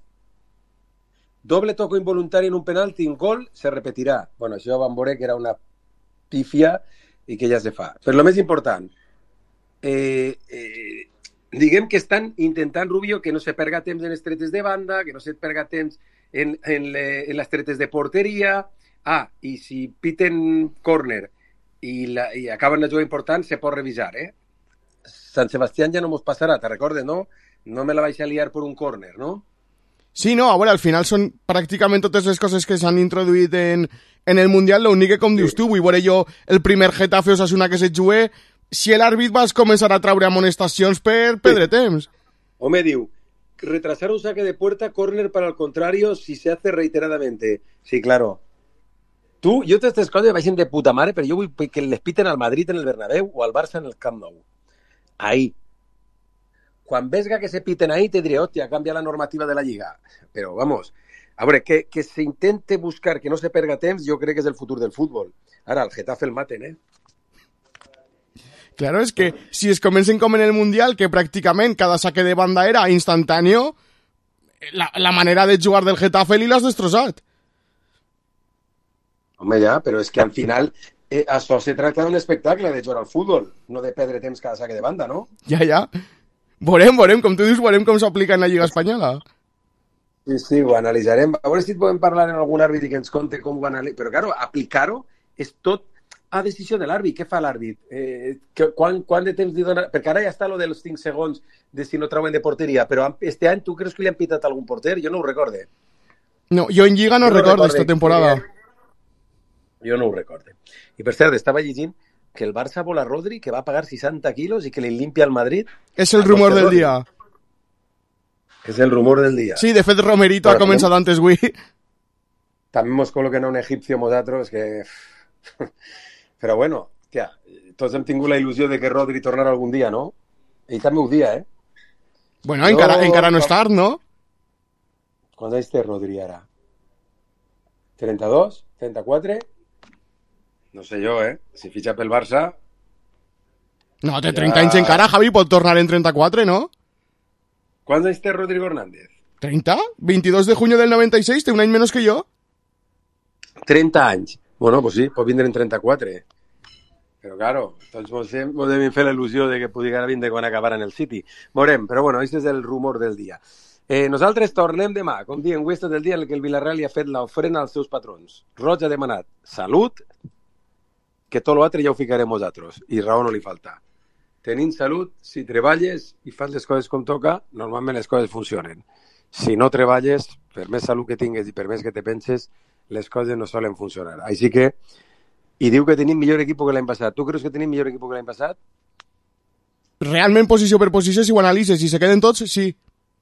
Doble toco involuntario en un penalti, un gol, se repetirà. Bueno, això van veure que era una pífia i que ja se fa. Però el més important, eh, eh, diguem que estan intentant, Rubio, que no se perga temps en les tretes de banda, que no se perga temps en, en, le, en les tretes de porteria. Ah, i si piten córner i, la, i acaben la jugada important, se pot revisar, eh? Sant Sebastián ja no mos passarà, te recordes, no? No me la vaig a liar per un córner, no? Sí, no, a veure, al final són pràcticament totes les coses que s'han introduït en, en el Mundial, l'únic que, com sí. dius tu, vull veure jo el primer Getafe Osasuna que se jugué, si l'àrbit vas començar a traure amonestacions per perdre sí. temps. Home, diu, retrasar un saque de puerta, córner para el contrario, si se hace reiteradamente. Sí, claro. Tu, jo aquestes coses baixen de puta mare, però jo vull que les piten al Madrid en el Bernabéu o al Barça en el Camp Nou. Ahí. Quan vesga que se piten ahí, te diré, hòstia, canvia la normativa de la Lliga. Però, vamos, a veure, que, que se intente buscar que no se perga temps, jo crec que és el futur del futbol. Ara, el Getafe el maten, eh? Claro, es que si es comencen com en el Mundial, que pràcticament cada saque de banda era instantáneo, la, la manera de jugar del Getafe li l'has destrossat. Home, ja, però és que al final eh, això se tracta d'un espectacle de jugar al futbol, no de perdre temps cada saque de banda, no? Ja, ja. Veurem, veurem, com tu dius, veurem com s'aplica en la Lliga Espanyola. Sí, sí, ho analitzarem. A veure si podem parlar en algun àrbit i que ens conte com ho analitzem. Però, claro, aplicar-ho és tot a decisió de l'àrbit. Què fa l'àrbit? Eh, quan, quan de temps li dona... Perquè ara ja està lo dels cinc segons de si no trauen de porteria, però este any tu creus que li han pitat algun porter? Jo no ho recorde. No, jo en Lliga no, no recordo esta temporada. Que... Jo no ho recorde. I per cert, estava llegint que el Barça vol a Rodri, que va pagar seixanta quilos i que li limpia al Madrid. És el rumor del dia. És el rumor del dia. Sí, de fet Romerito bueno, ha començat antes avui. també mos col·loquen a un egipcio nosaltres que... Però bueno, tia, tots hem tingut la il·lusió de que Rodri tornarà algun dia, no? Ell també ho dia, eh? Bueno, jo... encara, encara no és tard, no? Quants anys té Rodri ara? trenta-dos? trenta-quatre? No sé jo, eh? Si fitxa pel Barça... No, té trenta ja... anys encara, Javi, pot tornar en trenta-quatre, no? Quants anys té Rodrigo Hernández? ¿treinta? veintidós de junio del noventa y seis, té un any menys que jo. trenta anys. Bueno, pues sí, pot vindre en trenta-quatre. Però, claro, tots mos devem fer la il·lusió de que podia vindre quan acabara en el City. Veurem, però bueno, aquest és el rumor del dia. Eh, nosaltres tornem demà, com diem, aquest és el dia en què el Villarreal li ha fet l'ofrena als seus patrons. Roig ha demanat salut, que tot l'altre ja ho ficarem nosaltres, i raó no li falta. Tenint salut, si treballes i fas les coses com toca, normalment les coses funcionen. Si no treballes, per més salut que tingues i per més que te penses, les coses no solen funcionar. Així que, i diu que tenim millor equip que l'any passat. Tu creus que tenim millor equip que l'any passat? Realment, posició per posició, si ho analitzes, si se queden tots, sí.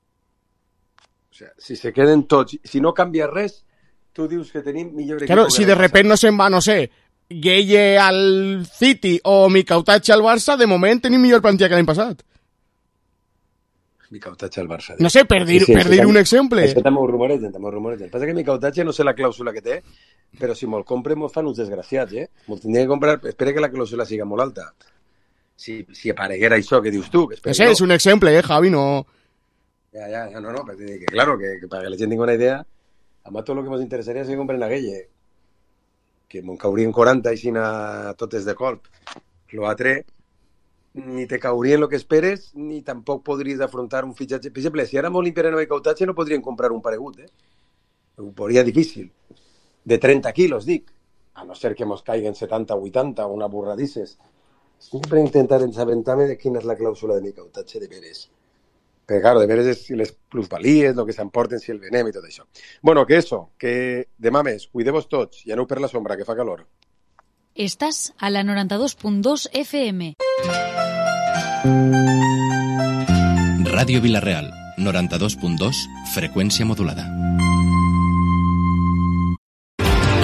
O sea, si se queden tots, si no canvia res, tu dius que tenim millor equip claro, que si l'any de repente no se'n va, no sé, Gueye al City o Micautache al Barça, de moment tenim millor plantilla que l'any passat. Micautache al Barça. No sé, per dir, sí, sí, per dir un exemple. Això també ho rumoregen, també ho rumoregen. Passa que Micautache no sé la clàusula que té, però si me'l compre me'l fan uns desgraciats, eh? Me'l tindria que comprar, espera que la clàusula siga molt alta. Si, si apareguera això que dius tu, que espera Ese no. És un exemple, eh, Javi, no... Ya, ya, ya, no, no, pero que claro, que, que para que la gent tingui una idea, además todo lo que ens interessaria és que compren a Gueye, que me'n caurien quaranta i si a totes de colp. Lo altre, ni te caurien el que esperes, ni tampoc podries afrontar un fitxatge. Per exemple, si ara molt limpiaren el Micautache, no podrien comprar un paregut, eh? Ho podria difícil. De trenta quilos, dic. A no ser que mos caiguen setanta o vuitanta, una burradisses. Estic per intentar ensabentar-me de quina és la clàusula de Micautache de veres. Però, claro, de veres és si les plusvalies, el que s'emporten, si el venem i tot això. Bueno, que eso, que demà més, cuideu-vos tots, i aneu per la sombra, que fa calor. Estás a la noranta-dos punt dos F M. Ràdio Vilareal, noranta-dos punt dos, freqüència modulada.